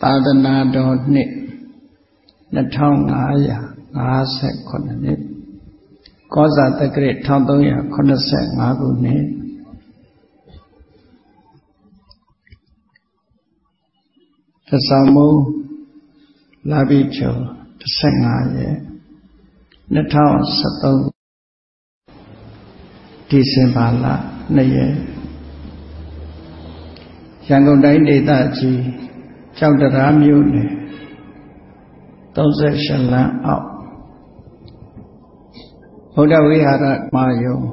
သာသနာတော်နှစ်2559နှစ်ကောဇာတက္ကရာ1385ခုနှစ်တဆောင်မုံလာပြီကျော်15ရက်2013ဒီဇင်ဘာလ2ရက်ရန်ကုန်တိုင်းဒေသကြီးကျောက်တရားမြို့နယ်38လမ်းအောက်ဗုဒ္ဓဝိဟာရမာယုံ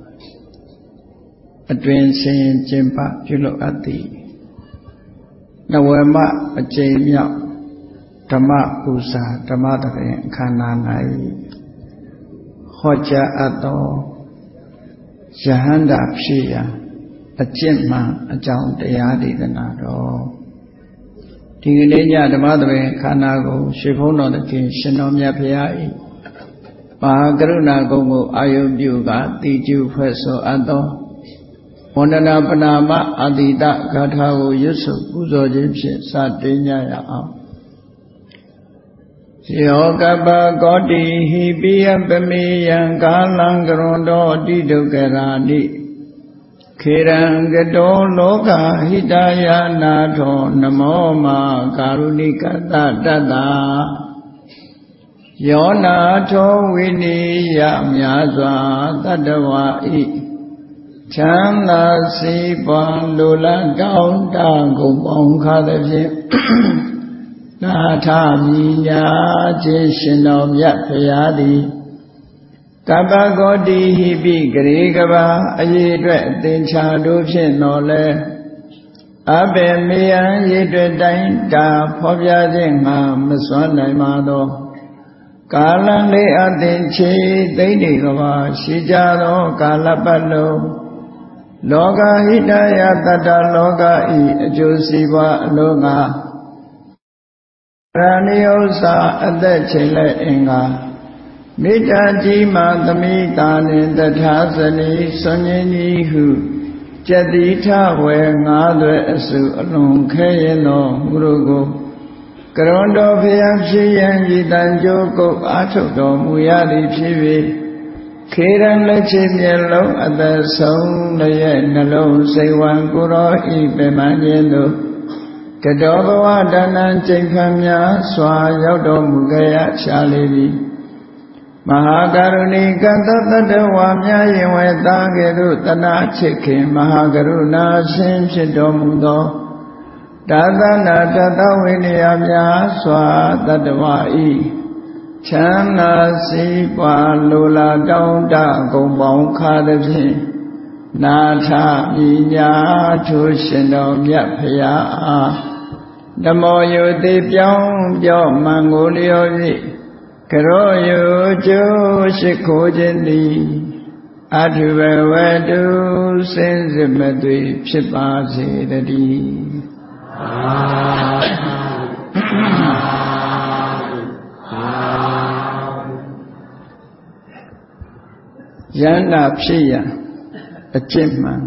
အတွင်ဆင်ကျင်းပပြုလုပ်အပ်သည်နဝမအကျိန်မြောက်ဓမ္မပူဇာဓမ္မတရင်အခမ်းအနား၌ဟောကြားအပ်သောယဟန္တာဖြစ်ရန်အကျင့်မှန်အကြောင်းတရားဒေသနာတော်ဒီကနေ့ညဓမ္မသဘင်ခန္ဓာကိုရွှေဘုန်းတော်သခင်ရှင်တော်မြတ်ဖရာ၏မဟာကရုဏာကုံကိုအာယုပြုကတိကျဖွဲ့ဆိုအပ်သောဝန္ဒနာပနာမအာတိတဂါထာကိုရွတ်ဆိုပူဇော်ခြင်းဖြင့်စတင်ကြရအောင်ယောကပကောတိဟိပိယပမေယံကာလံကရွန်တော်တိဒုက္ခရာနိခေရံကတောလောကဟိတယနာထောနမောမာကာရုဏိကတတတ္တယောနာထောဝိနိယမြာစွာတတ္တဝါဤချမ်းသာစီးပွားလိုလားတောင်းတကုန်ပေါင်းခါသည်ဖြင့်နာထမြညာခြင်းရှင်တော်မြတ်ဖရာသည်ကပ္ပဂောတိဟိပိဂရေကဘာအရေးအတွက်အသင်္ချာတို့ဖြင့်တော်လဲအဘေမေယံရေးအတွက်တိုင်းတာဖော်ပြခြင်းငါမစွမ်းနိုင်ပါသောကာလလေးအသင်ချေသိမ့်နေကဘာရှိကြသောကာလပတ်လုံးလောကဟိတယတတ္တလောကဤအကျိုးစီးပွားအလုံးငါရဏိဥ္စာအသက်ချိန်လဲအင်္ဂါမေတ္တာကြီးမှသမိတာနှင့်တထာဇနီဆွန်ញင်းကြီးဟုကျက်တိထဝေငါးသွဲအစုအလွန်ခဲရင်သောမူတို့ကိုကရွန်တော်ဖျားဖြစ်ရန်ဤတန်ကြိုးကုတ်အားထုတ်တော်မူရသည်ဖြစ်၍ခေရန်လက်ချေမျက်လုံးအသက်ဆုံးလည်းရဲ့နှလုံးစိတ်ဝံကိုရောဤပေမှန်ခြင်းတို့ကတောဘဝဒါနံကျိန်ခံများစွာရောက်တော်မူခဲ့ရရှာလေသည်မဟာကရုဏီကတတတ္တဝါများယင်ဝဲသားကဲ့သို့တနာချစ်ခင်မဟာကရုဏာရှင်ဖြစ်တော်မူသောဒါသနာတတဝိနည်းများစွာတတ္တဝါဤချမ်းသာစီးပွားလိုလားတောင်းတကုန်ပေါင်းခါသည်ဖြင့်နာထပညာထိုရှင်တော်မြတ်ဖရာအားဓမ္မောယုတိပြောင်းပြောမှန်ကိုလျော်၍ကရောယုကျိုးရှိခိုးခြင်းသည်အထုဘဝတုစင်စစ်မသွေဖြစ်ပါစေတည်းယန္တာဖြစ်ရန်အကျင့်မှန်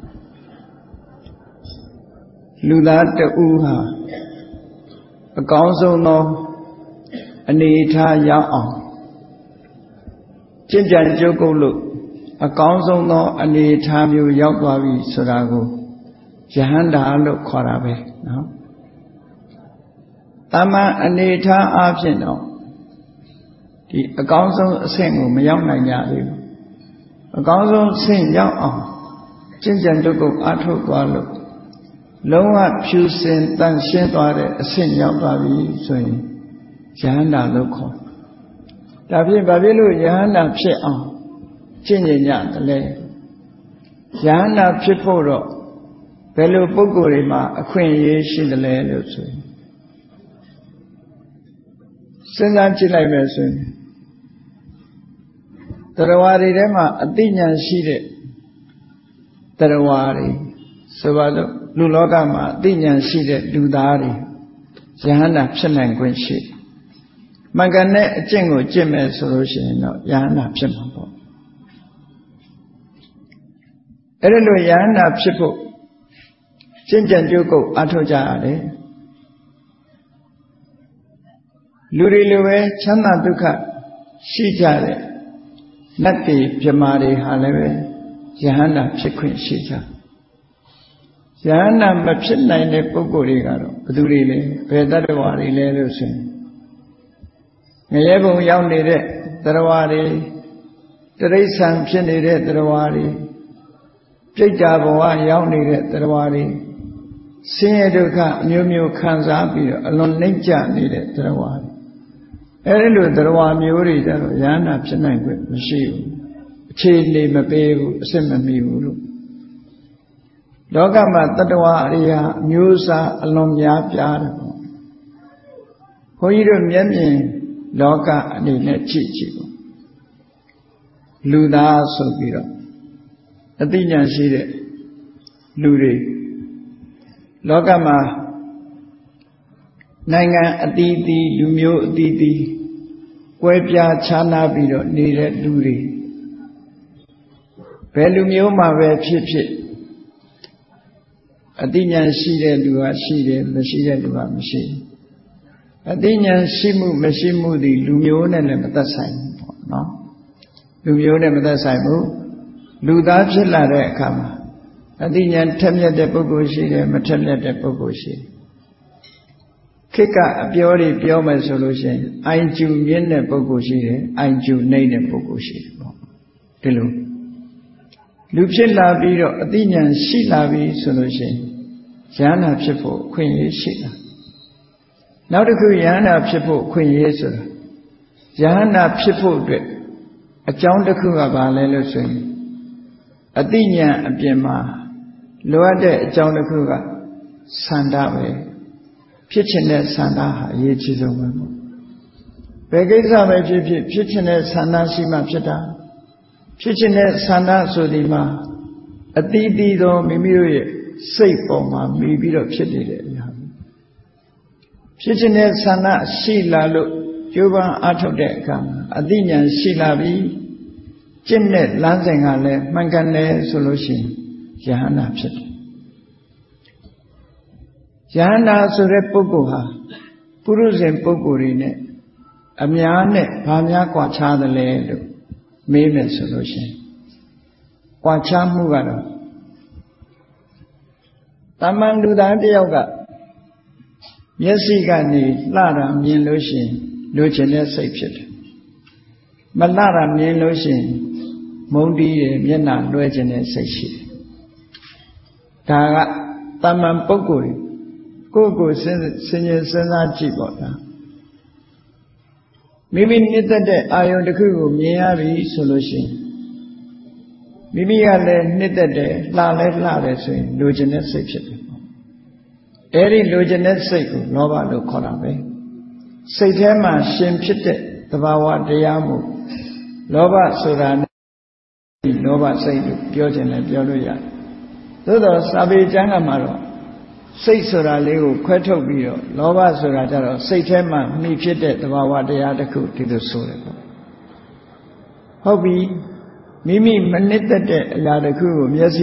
လူသားတဦးဟာအကောင်းဆုံးသောအနေထားရောက်အောင်ကျင့်ကြံကြိုးကုပ်လို့အကောင်းဆုံးသောအနေထားမျိုးရောက်သွားပြီဆိုတာကိုယဟန္တာလို့ခေါ်တာပဲနော်တမန်အနေထားအဖြစ်တော့ဒီအကောင်းဆုံးအဆင့်ကိုမရောက်နိုင်ကြသေးဘူးအကောင်းဆုံးအဆင့်ရောက်အောင်ကျင့်ကြံကြိုးကုပ်အားထုတ်သွားလို့လုံးဝဖြူစင်တန်ရှင်းသွားတဲ့အဆင့်ရောက်သွားပြီဆိုရင်ယဟန္တာလို့ခေါ်ဒါဖြင့်ဘာဖြစ်လို့ယဟန္တာဖြစ်အောင်ကျင့်ကြံကြတယ်လဲယဟန္တာဖြစ်ဖို့တော့ဘယ်လိုပုဂ္ဂိုလ်တွေမှာအခွင့်အရေးရှိတယ်လဲလို့ဆိုရင်စဉ်းစားကြည့်လိုက်မယ်ဆိုရင်တရားဝါတွေထဲမှာအသိဉာဏ်ရှိတဲ့တရားဝါတွေဆိုပါတော့လူလောကမှာအသိဉာဏ်ရှိတဲ့လူသားတွေယဟန္တာဖြစ်နိုင်ခွင့်ရှိမှန်ကန်တဲ့အကျင့်ကိုကျင့်မယ်ဆိုလို့ရှိရင်တော့ယဟန္တာဖြစ်မှာပေါ့အဲ့ဒါလို့ယဟန္တာဖြစ်ဖို့ကျင့်ကြံကြိုးကုပ်အားထုတ်ကြရတယ်လူတွေလိုပဲချမ်းသာဒုက္ခရှိကြတဲ့နတ်တွေဗြဟ္မာတွေဟာလည်းပဲယဟန္တာဖြစ်ခွင့်ရှိကြယဟန္တာမဖြစ်နိုင်တဲ့ပုဂ္ဂိုလ်တွေကတော့ဘယ်သူတွေလဲဘယ်တတ္တဝါတွေလဲလို့ဆိုရင်ငရဲဘုံရောက်နေတဲ့တတ္တဝါတွေတိရစ္ဆာန်ဖြစ်နေတဲ့တတ္တဝါတွေပြိတ္တာဘဝရောက်နေတဲ့တတ္တဝါတွေဆင်းရဲဒုက္ခအမျိုးမျိုးခံစားပြီးတော့အလွန်နှိမ့်ကျနေတဲ့တတ္တဝါတွေအဲဒီလိုတတ္တဝါမျိုးတွေကြတော့ယဟန္တာဖြစ်နိုင်ခွင့်မရှိဘူးအခြေအနေမပေးဘူးအစစ်မမီဘူးလို့လောကမှာတတ္တဝါအရိယာအမျိုးအစားအလွန်များပြားတယ်ပေါ့ဘုန်းကြီးတို့မျက်မြင်လောကအနေနဲ့ကြည့်ပေါ့လူသားဆိုပြီးတော့အသိဉာဏ်ရှိတဲ့လူတွေလောကမှာနိုင်ငံအသီးသီးလူမျိုးအသီးသီးကွဲပြားခြားနားပြီးတော့နေတဲ့လူတွေဘယ်လူမျိုးမှာပဲဖြစ်ဖြစ်အသိဉာဏ်ရှိတဲ့လူကရှိတယ်မရှိတဲ့လူကမရှိဘူးအသိဉာဏ်ရှိမှုမရှိမှုသည်လူမျိုးနဲ့လည်းမသက်ဆိုင်ဘူးပေါ့နော်လူမျိုးနဲ့မသက်ဆိုင်ဘူးလူသားဖြစ်လာတဲ့အခါမှာအသိဉာဏ်ထက်မြက်တဲ့ပုဂ္ဂိုလ်ရှိတယ်မထက်မြက်တဲ့ပုဂ္ဂိုလ်ရှိတယ်ခေတ်ကအပြောတွေပြောမယ်ဆိုလို့ရှိရင်အိုင်ကျူမြင့်တဲ့ပုဂ္ဂိုလ်ရှိတယ်အိုင်ကျူနှိမ့်တဲ့ပုဂ္ဂိုလ်ရှိတယ်ပေါ့ဒီလိုလူဖြစ်လာပြီးတော့အသိဉာဏ်ရှိလာပြီဆိုလို့ရှိရင်ယဟန္တာဖြစ်ဖို့အခွင့်အရေးရှိတာနောက်တစ်ခုယဟန္တာဖြစ်ဖို့အခွင့်အရေးဆိုတာယဟန္တာဖြစ်ဖို့အတွက်အကြောင်းတစ်ခုကဘာလဲလို့ဆိုရင်အသိဉာဏ်အပြင်မှာလိုအပ်တဲ့အကြောင်းတစ်ခုကဆန္ဒပဲဖြစ်ချင်တဲ့ဆန္ဒဟာအရေးကြီးဆုံးပဲပေါ့ဘယ်ကိစ္စပဲဖြစ်ဖြစ်ဖြစ်ချင်တဲ့ဆန္ဒရှိမှဖြစ်တာဖြစ်ချင်တဲ့ဆန္ဒဆိုဒီမှာအသီးသီးသောမိမိတို့ရဲ့စိတ်ပေါ်မှာမိပြီးတော့ဖြစ်နေတဲ့အရာဖြစ်ချင်တဲ့ဆန္ဒရှိလာလို့ကြိုးပမ်းအားထုတ်တဲ့အခါမှာအသိဉာဏ်ရှိလာပြီးကျင့်တဲ့လမ်းစဉ်ကလည်းမှန်ကန်တယ်ဆိုလို့ရှိရင်ယဟန္တာဖြစ်တယ်ယဟန္တာဆိုတဲ့ပုဂ္ဂိုလ်ဟာပုရုဇဉ်ပုဂ္ဂိုလ်တွေနဲ့အများနဲ့ဘာများကွာခြားသလဲလို့မေးမယ်ဆိုလို့ရှိရင်ကွာခြားမှုကတော့တမန်လူသားတစ်ယောက်ကမျက်စိကနေလှတာမြင်လို့ရှိရင်လိုချင်တဲ့စိတ်ဖြစ်တယ်မလှတာမြင်လို့ရှိရင်မုန်းတီးရမျက်နှာလွှဲချင်တဲ့စိတ်ရှိတယ်ဒါကတမန်ပုဂ္ဂိုလ်ကိုစဉ်းစားကြည့်ပေါ့ဗျာမိမိနှစ်သက်တဲ့အာယုန်တစ်ခုကိုမြင်ရပြီဆိုလို့ရှိရင်မိမိကလည်းနှစ်သက်တယ်လှလဲလှတယ်ဆိုရင်လိုချင်တဲ့စိတ်ဖြစ်တယ်အဲဒီလိုချင်တဲ့စိတ်ကိုလောဘလို့ခေါ်တာပဲစိတ်ထဲမှာရှင်ဖြစ်တဲ့သဘာဝတရားမှုလောဘဆိုတာလောဘစိတ်လို့ပြောခြင်းလည်းပြောလို့ရတယ်သို့တော့စာပေကျမ်းကမှာတော့စိတ်ဆိုတာလေးကိုခွဲထုတ်ပြီးတော့လောဘဆိုတာကြတော့စိတ်ထဲမှာမိဖြစ်တဲ့သဘာဝတရားတစ်ခုဒီလိုဆိုတယ်ပေါ့ဟုတ်ပြီမိမိမနစ်သက်တဲ့အရာတစ်ခုကိုမျက်စိ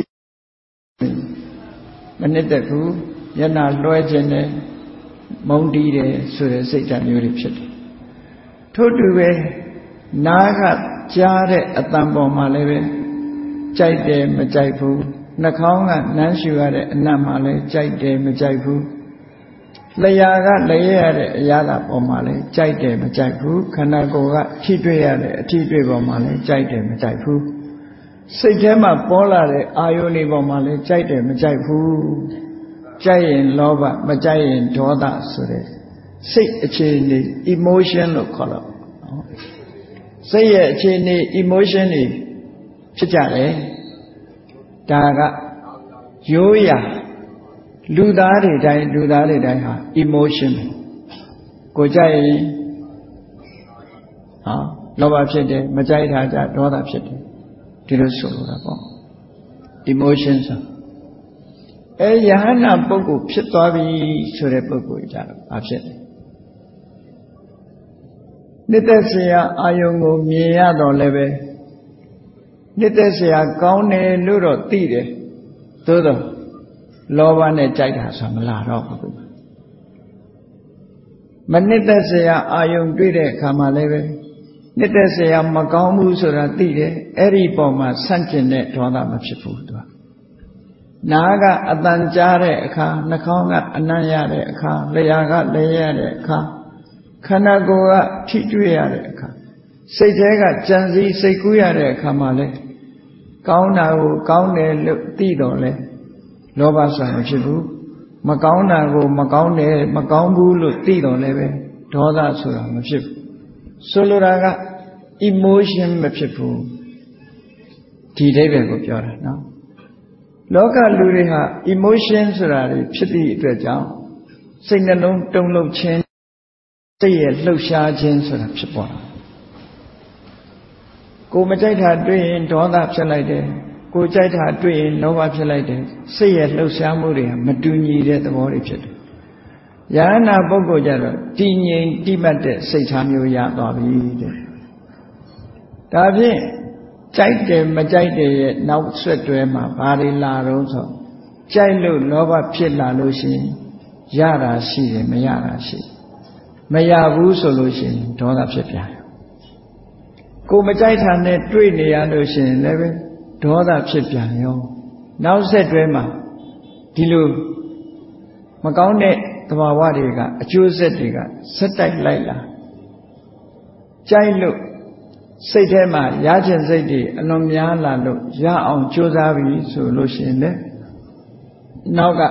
မနစ်သက်ဘူးမျက်နှာလွှဲခြင်းနဲ့မုန်းတီးတယ်ဆိုတဲ့စိတ်ဓာတ်မျိုးတွေဖြစ်တယ်ထို့တူပဲနားကကြားတဲ့အတန်ပေါ်မှာလည်းပဲကြိုက်တယ်မကြိုက်ဘူးနှာခေါင်းကနမ်းရှူရတဲ့အနံ့မှာလည်းကြိုက်တယ်မကြိုက်ဘူးလျှာကလျက်ရတဲ့အရာပေါ်မှာလည်းကြိုက်တယ်မကြိုက်ဘူးခန္ဓာကိုယ်ကထိတွေ့ရတဲ့အထိတွေ့ပေါ်မှာလည်းကြိုက်တယ်မကြိုက်ဘူးစိတ်ထဲမှာပေါ်လာတဲ့အာယုန်တွေပေါ်မှာလည်းကြိုက်တယ်မကြိုက်ဘူးကြိုက်ရင်လောဘမကြိုက်ရင်ဒေါသဆိုတဲ့စိတ်အခြေအနေ emotion လို့ခေါ်တော့စိတ်ရဲ့အခြေအနေ emotion တွေဖြစ်ကြတယ်ဒါကရိုးရာလူသားတွေတိုင်းဟာ emotion ကိုကြိုက်ရင်လောဘဖြစ်တယ်မကြိုက်တာကြဒေါသဖြစ်တယ်ဒီလိုဆိုလိုတာပေါ့ emotion ဆိုယဟန္တာပုဂ္ဂိုလ်ဖြစ်သွားပြီဆိုတဲ့ပုဂ္ဂိုလ်ကြတော့ဘာဖြစ်လဲနှစ်သက်စရာအာယုံကိုမြင်ရတော့လည်းပဲနှစ်သက်စရာကောင်းတယ်လို့တော့သိတယ်သို့တော့လောဘနဲ့ကြိုက်တာဆိုမလာတော့ဘူးမနှစ်သက်စရာအာယုံတွေ့တဲ့အခါမှာလည်းပဲနှစ်သက်စရာမကောင်းဘူးဆိုတာသိတယ်အဲ့ဒီပုံမှာဆန့်ကျင်တဲ့ဒေါသမဖြစ်ဘူးသူကနားကအတန်ကြားတဲ့အခါနှာခေါင်းကအနံ့ရတဲ့အခါလျှာကလည်းရတဲ့အခါခန္ဓာကိုယ်ကထိတွေ့ရတဲ့အခါစိတ်ထဲကကြံစည်စိတ်ကူးရတဲ့အခါမှာလည်းကောင်းတာကိုကောင်းတယ်လို့သိတော့လဲလောဘဆိုတာမဖြစ်ဘူးမကောင်းတာကိုမကောင်းတယ်မကောင်းဘူးလို့သိတော့လည်းပဲဒေါသဆိုတာမဖြစ်ဘူးဆိုလိုတာက emotion မဖြစ်ဘူးဒီအိဗယ်ကိုပြောတာနော်လောကလူတွေဟာ emotion ဆိုတာတွေဖြစ်သည့်အတွက်ကြောင့်စိတ်နှလုံးတုန်လှုပ်ခြင်းစိတ်ရဲ့လှုပ်ရှားခြင်းဆိုတာဖြစ်ပေါ်တာကိုမကြိုက်တာတွေ့ရင်ဒေါသဖြစ်လိုက်တယ်ကိုကြိုက်တာတွေ့ရင်လောဘဖြစ်လိုက်တယ်စိတ်ရဲ့လှုပ်ရှားမှုတွေမတူညီတဲ့သဘောတွေဖြစ်တယ်ယဟနာပုဂ္ဂိုလ်ကြတော့တည်ငြိမ်တိမှတ်တဲ့စိတ်ထားမျိုးရသွားပြီတဲ့ဒါဖြင့်ကြိုက်တယ်မကြိုက်တယ်ရဲ့နောက်ဆက်တွဲမှာဘာတွေလာတော့ဆိုကြိုက်လို့လောဘဖြစ်လာလို့ရှိရင်ရတာရှိတယ်မရတာရှိမရဘူးဆိုလို့ရှိရင်ဒေါသဖြစ်ပြန်ကိုမကြိုက်တာနဲ့တွေ့နေရလို့ရှိရင်လည်းပဲဒေါသဖြစ်ပြန်ရောနောက်ဆက်တွဲမှာဒီလိုမကောင်းတဲ့သဘာဝတွေကအကျိုးဆက်တွေကဆက်တိုက်လိုက်လာကြိုက်လို့စိတ်ထဲမှာရခြင်းစိတ်တွေအလွန်များလာလို့ရအောင်ကြိုးစားပြီဆိုလို့ရှိရင်လည်းနောက်က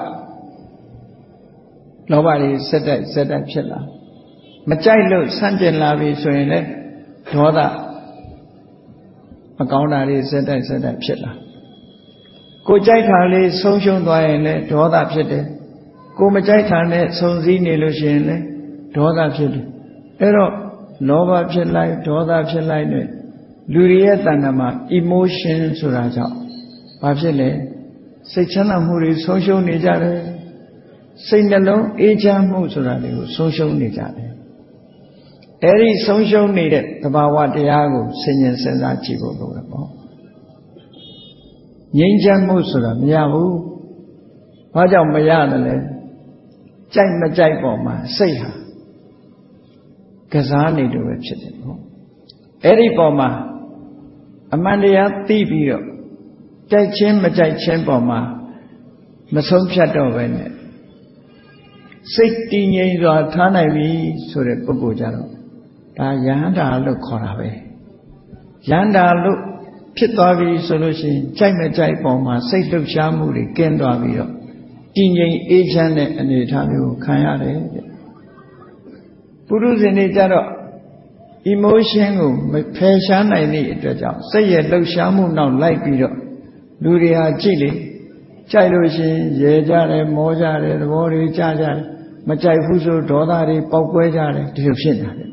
လောဘတွေဆက်တိုက်ဖြစ်လာမကြိုက်လို့ဆန့်ကျင်လာပြီဆိုရင်လည်းဒေါသမကောင်းတာတွေဆက်တိုက်ဖြစ်လာကိုကြိုက်တာလေးဆုံးရှုံးသွားရင်လည်းဒေါသဖြစ်တယ်ကိုမကြိုက်တာနဲ့ဆုံစည်းနေလို့ရှိရင်လည်းဒေါသဖြစ်တယ်အဲ့တော့လောဘဖြစ်လိုက်ဒေါသဖြစ်လိုက်နဲ့လူတွေရဲ့တဏ္ဍာမှာ emotion ဆိုတာကြောင့်ဘာဖြစ်လဲစိတ်ချမ်းသာမှုတွေဆုံးရှုံးနေကြတယ်စိတ်နှလုံးအေးချမ်းမှုဆိုတာတွေကိုဆုံးရှုံးနေကြတယ်အဲ့ဒီဆုံးရှုံးနေတဲ့သဘာဝတရားကိုဆင်ញင်စဉ်းစားကြည့်ဖို့လိုတယ်ပေါ့ငြိမ်းချမ်းမှုဆိုတာမရဘူးဘာကြောင့်မရတယ်လဲကြိုက်မကြိုက်ပေါ်မှာစိတ်ဟာကစားနေတယ်ပဲဖြစ်တယ်ပေါ့အဲ့ဒီပေါ်မှာအမှန်တရားသိပြီးတော့ကြိုက်ချင်းမကြိုက်ချင်းပေါ်မှာမဆုံးဖြတ်တော့ပဲနဲ့စိတ်တည်ငြိမ်စွာထားနိုင်ပြီဆိုတဲ့ပုဂ္ဂိုလ်ကြတော့ဒါယဟန္တာလို့ခေါ်တာပဲယဟန္တာလို့ဖြစ်သွားပြီဆိုလို့ရှိရင်ကြိုက်မကြိုက်ပေါ်မှာစိတ်လှုပ်ရှားမှုတွေကင်းသွားပြီးတော့တည်ငြိမ်အေးချမ်းတဲ့အနေအထားမျိုးကိုခံရတယ်တဲ့ပုရုဇဉ်တွေကြတော့ emotion ကိုမဖယ်ရှားနိုင်တဲ့အတွက်ကြောင့်စိတ်ရဲ့လှုပ်ရှားမှုနောက်လိုက်ပြီးတော့လူတွေဟာကြည့်လေကြိုက်လို့ရှိရင်ရေကြတယ်မောကြတယ်သဘောတွေကြကြတယ်မကြိုက်ဘူးဆိုဒေါသတွေပေါက်ကွဲကြတယ်ဒီလိုဖြစ်နေတယ်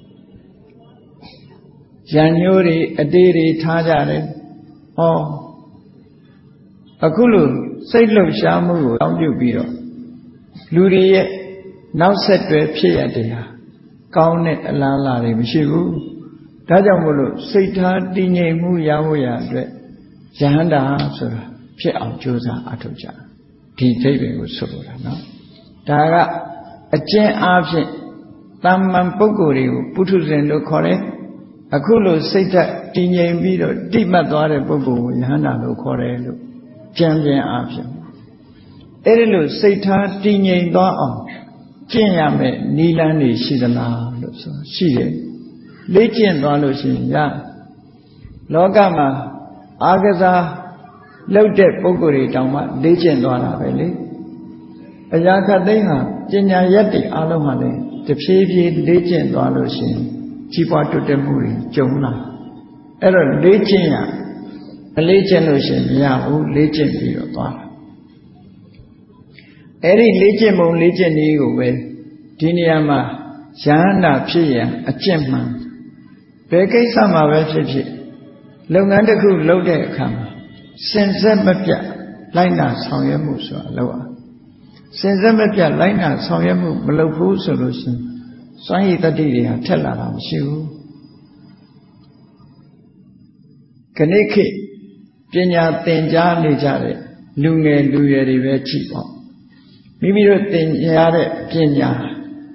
ရံညိုးတွေအတေးတွေထားကြတယ်ဟောအခုလိုစိတ်လှုပ်ရှားမှုကိုတောင်းပြုပြီးတော့လူတွေရဲ့နောက်ဆက်တွဲဖြစ်ရတဲ့ဟာကောင်းတဲ့အလားအလာတွေမရှိဘူးဒါကြောင့်မို့လို့စိတ်ထားတည်ငြိမ်မှုရဖို့ရအတွက်ယဟန္တာဆိုတာဖြစ်အောင်ကြိုးစားအထောက်ကြဒီအိဗယ်ကိုဆိုလိုတာနော်ဒါကအကျဉ်းအားဖြင့်တာမန်ပုဂ္ဂိုလ်တွေကိုပုထုဇဉ်လို့ခေါ်တယ်အခုလိုစိတ်ဓာတ်တည်ငြိမ်ပြီးတော့တိမှတ်သွားတဲ့ပုဂ္ဂိုလ်ကိုယဟန္တာလို့ခေါ်တယ်လို့ကြံပြန်အားဖြင့်အဲ့ဒီလိုစိတ်ထားတည်ငြိမ်သွားအောင်ကျင့်ရမယ်နိလန်းတွေရှိသလားလို့ဆိုရှိတယ်လေ့ကျင့်သွားလို့ရှိရင်ရလောကမှာအာကစားလုပ်တဲ့ပုဂ္ဂိုလ်တွေတောင်မှလေ့ကျင့်သွားတာပဲလေအရာခတ်သိမ်းဟာပညာရက်တွေအလုံးဟာလည်းတဖြည်းဖြည်းလေ့ကျင့်သွားလို့ရှိရင်ကြီးပွားတိုးတက်မှုတွေကြုံလာအဲ့တော့လေ့ကျင့်ရအလေ့ကျင့်လို့ရှိရင်မရဘူးလေ့ကျင့်ပြီးတော့သွားအဲ့ဒီလေ့ကျင့်ပုံလေ့ကျင့်နည်းကိုပဲဒီနေရာမှာယဟန္တာဖြစ်ရန်အကျင့်မှန်ဘယ်ကိစ္စမှာပဲဖြစ်ဖြစ်လုပ်ငန်းတစ်ခုလုပ်တဲ့အခါမှာစင်စက်မပြတ်လိုက်နာဆောင်ရွက်မှုဆိုတာလုပ်အောင်စင်စက်မပြတ်လိုက်နာဆောင်ရွက်မှုမလုပ်ဘူးဆိုလို့ရှိရင်စွမ်းရည်တတ္တိတွေဟာထက်လာတာမရှိဘူးခဏခေတ်ပညာသင်ကြားနေကြတဲ့လူငယ်လူရွယ်တွေပဲကြည့်ပေါ့မိမိတို့သင်ကြားတဲ့ပညာ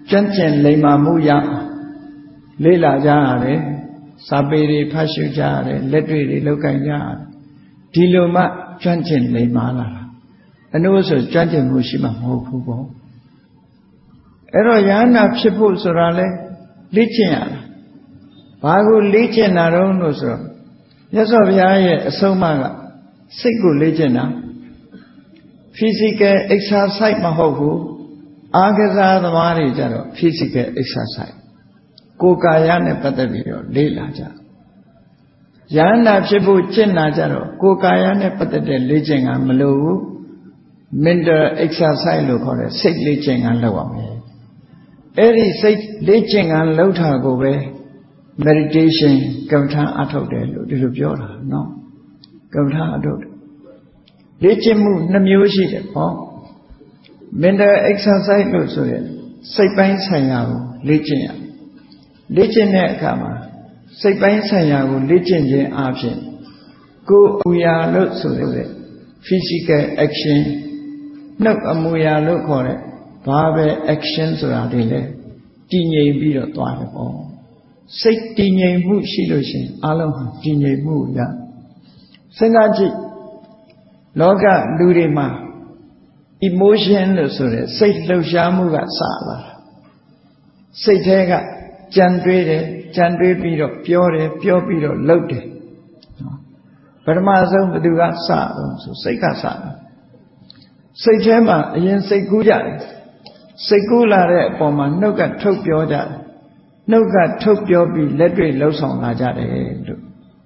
ကျွမ်းကျင်လိမ္မာမှုရလေးလာကြရတယ်စာပေတွေဖတ်ရှုကြရတယ်လက်တွေ့တွေလောက်ကင်ကြရတယ်ဒီလိုမှကျွမ်းကျင်လိမ္မာလာတာအနုဆိုကျွမ်းကျင်မှုရှိမှမဟုတ်ဘူးပေါ့အဲ့တော့ယန္တာဖြစ်ဖို့ဆိုတာလဲလေ့ကျင့်ရတာဘာကိုလေ့ကျင့်တာတော့လို့ဆိုတော့မြတ်စွာဘုရားရဲ့အဆုံးအမကစိတ်ကိုလေ့ကျင့်တာ physical exercise မဟုတ်ဘူးအားကစားသမားတွေကြတော့ physical exercise ကိုယ်ကာယနဲ့ပတ်သက်ပြီးတော့လေ့လာကြယန္တာဖြစ်ဖို့ကျင့်တာကြတော့ကိုယ်ကာယနဲ့ပတ်သက်တဲ့လေ့ကျင့်ကမလိုဘူး mental exercise လို့ခေါ်တဲ့စိတ်လေ့ကျင့်ကလုပ်ရမယ်အဲ့ဒီစိတ်လေ့ကျင့်ကလုပ်တာကိုပဲ meditation ကမ္မထာအထုတ်တယ်လို့ဒီလိုပြောတာနော်ကမ္မထာအထုတ်တယ်လေ့ကျင့်မှုနှမျိုးရှိတယ်ပေါ့ mental exercise လို့ဆိုရင်စိတ်ပိုင်းဆိုင်ရာကိုလေ့ကျင့်ရလေ့ကျင့်တဲ့အခါမှာစိတ်ပိုင်းဆိုင်ရာကိုလေ့ကျင့်ခြင်းအပြင်ကိုယ်အမူအရာလို့ဆိုတဲ့ physical action နှုတ်အမူအရာလို့ခေါ်တဲ့ဘာပဲ action ဆိုတာတွေလဲတည်ငြိမ်ပြီးတော့သွားတယ်ပေါ့စိတ်တည်ငြိမ်မှုရှိလို့ရှိရင်အလုံးဟာတည်ငြိမ်မှုရစဉ်းစားကြည့်လောကလူတွေမှာ emotion လို့ဆိုတဲ့စိတ်လှုပ်ရှားမှုကစလာစိတ်ထဲကကြံတွေးတယ်ကြံတွေးပြီးတော့ပြောတယ်ပြောပြီးတော့လုပ်တယ်ပထမဆုံးဘယ်သူကစတော့ဆိုစိတ်ကစတာစိတ်ထဲမှာအရင်စိတ်ကူးကြတယ်စိတ်ကူးလာတဲ့အပေါ်မှာနှုတ်ကထုတ်ပြောကြတယ်နှုတ်ကထုတ်ပြောပြီးလက်တွေ့လှုပ်ဆောင်လာကြတယ်လို့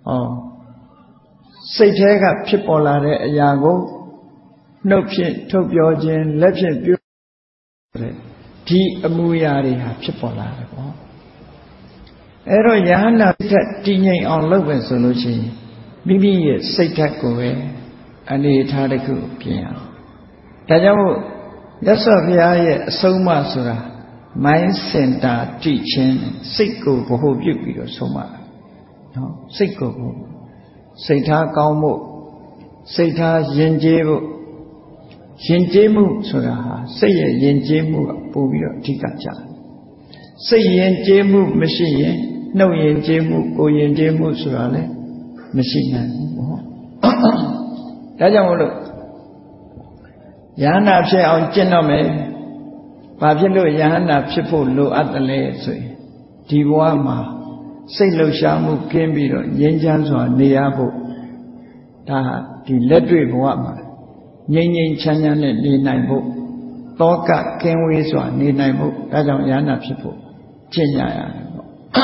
စိတ်ထဲကဖြစ်ပေါ်လာတဲ့အရာကိုနှုတ်ဖြင့်ထုတ်ပြောခြင်းလက်ဖြင့်ပြောတဲ့ဒီအမူအရာတွေဟာဖြစ်ပေါ်လာတယ်ပေါ့အဲ့တော့ယဟန္တာထက်တည်ငြိမ်အောင်လုပ်ပဲဆိုလို့ရှိရင်မိမိရဲ့စိတ်ဓာတ်ကိုပဲအနေထားတစ်ခုပြင်ရအောင်ဒါကြောင့်မို့မြတ်စွာဘုရားရဲ့အဆုံးအမဆိုတာ mind center တည်ခြင်းစိတ်ကိုဗဟိုပြုပြီးတော့ဆုံးမတာနော်စိတ်ကိုစိတ်ထားကောင်းဖို့စိတ်ထားယဉ်ကျေးဖို့ယဉ်ကျေးမှုဆိုတာဟာစိတ်ရဲ့ယဉ်ကျေးမှုကပို့ပြီးတော့အဓိကကျတယ်စိတ်ယဉ်ကျေးမှုမရှိရင်နှုတ်ယဉ်ကျေးမှုကိုယ်ယဉ်ကျေးမှုဆိုတာလည်းမရှိနိုင်ဘူးပေါ့ဒါကြောင့်မို့လို့ယဟန္တာဖြစ်အောင်ကျင့်တော့မယ်ဘာဖြစ်လို့ယဟန္တာဖြစ်ဖို့လိုအပ်တယ်လဲဆိုရင်ဒီဘဝမှာစိတ်လှုပ်ရှားမှုကင်းပြီးတော့ငြိမ်းချမ်းစွာနေရဖို့ဒါဒီလက်တွေ့ဘဝမှာငြိမ်းငြိမ်းချမ်းချမ်းနဲ့နေနိုင်ဖို့တောကကင်းဝေးစွာနေနိုင်ဖို့ဒါကြောင့်ယဟန္တာဖြစ်ဖို့ကျင့်ကြရတယ်ပေါ့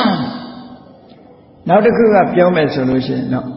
နောက်တစ်ခုကပြောမယ်ဆိုလို့ရှိရင်တော့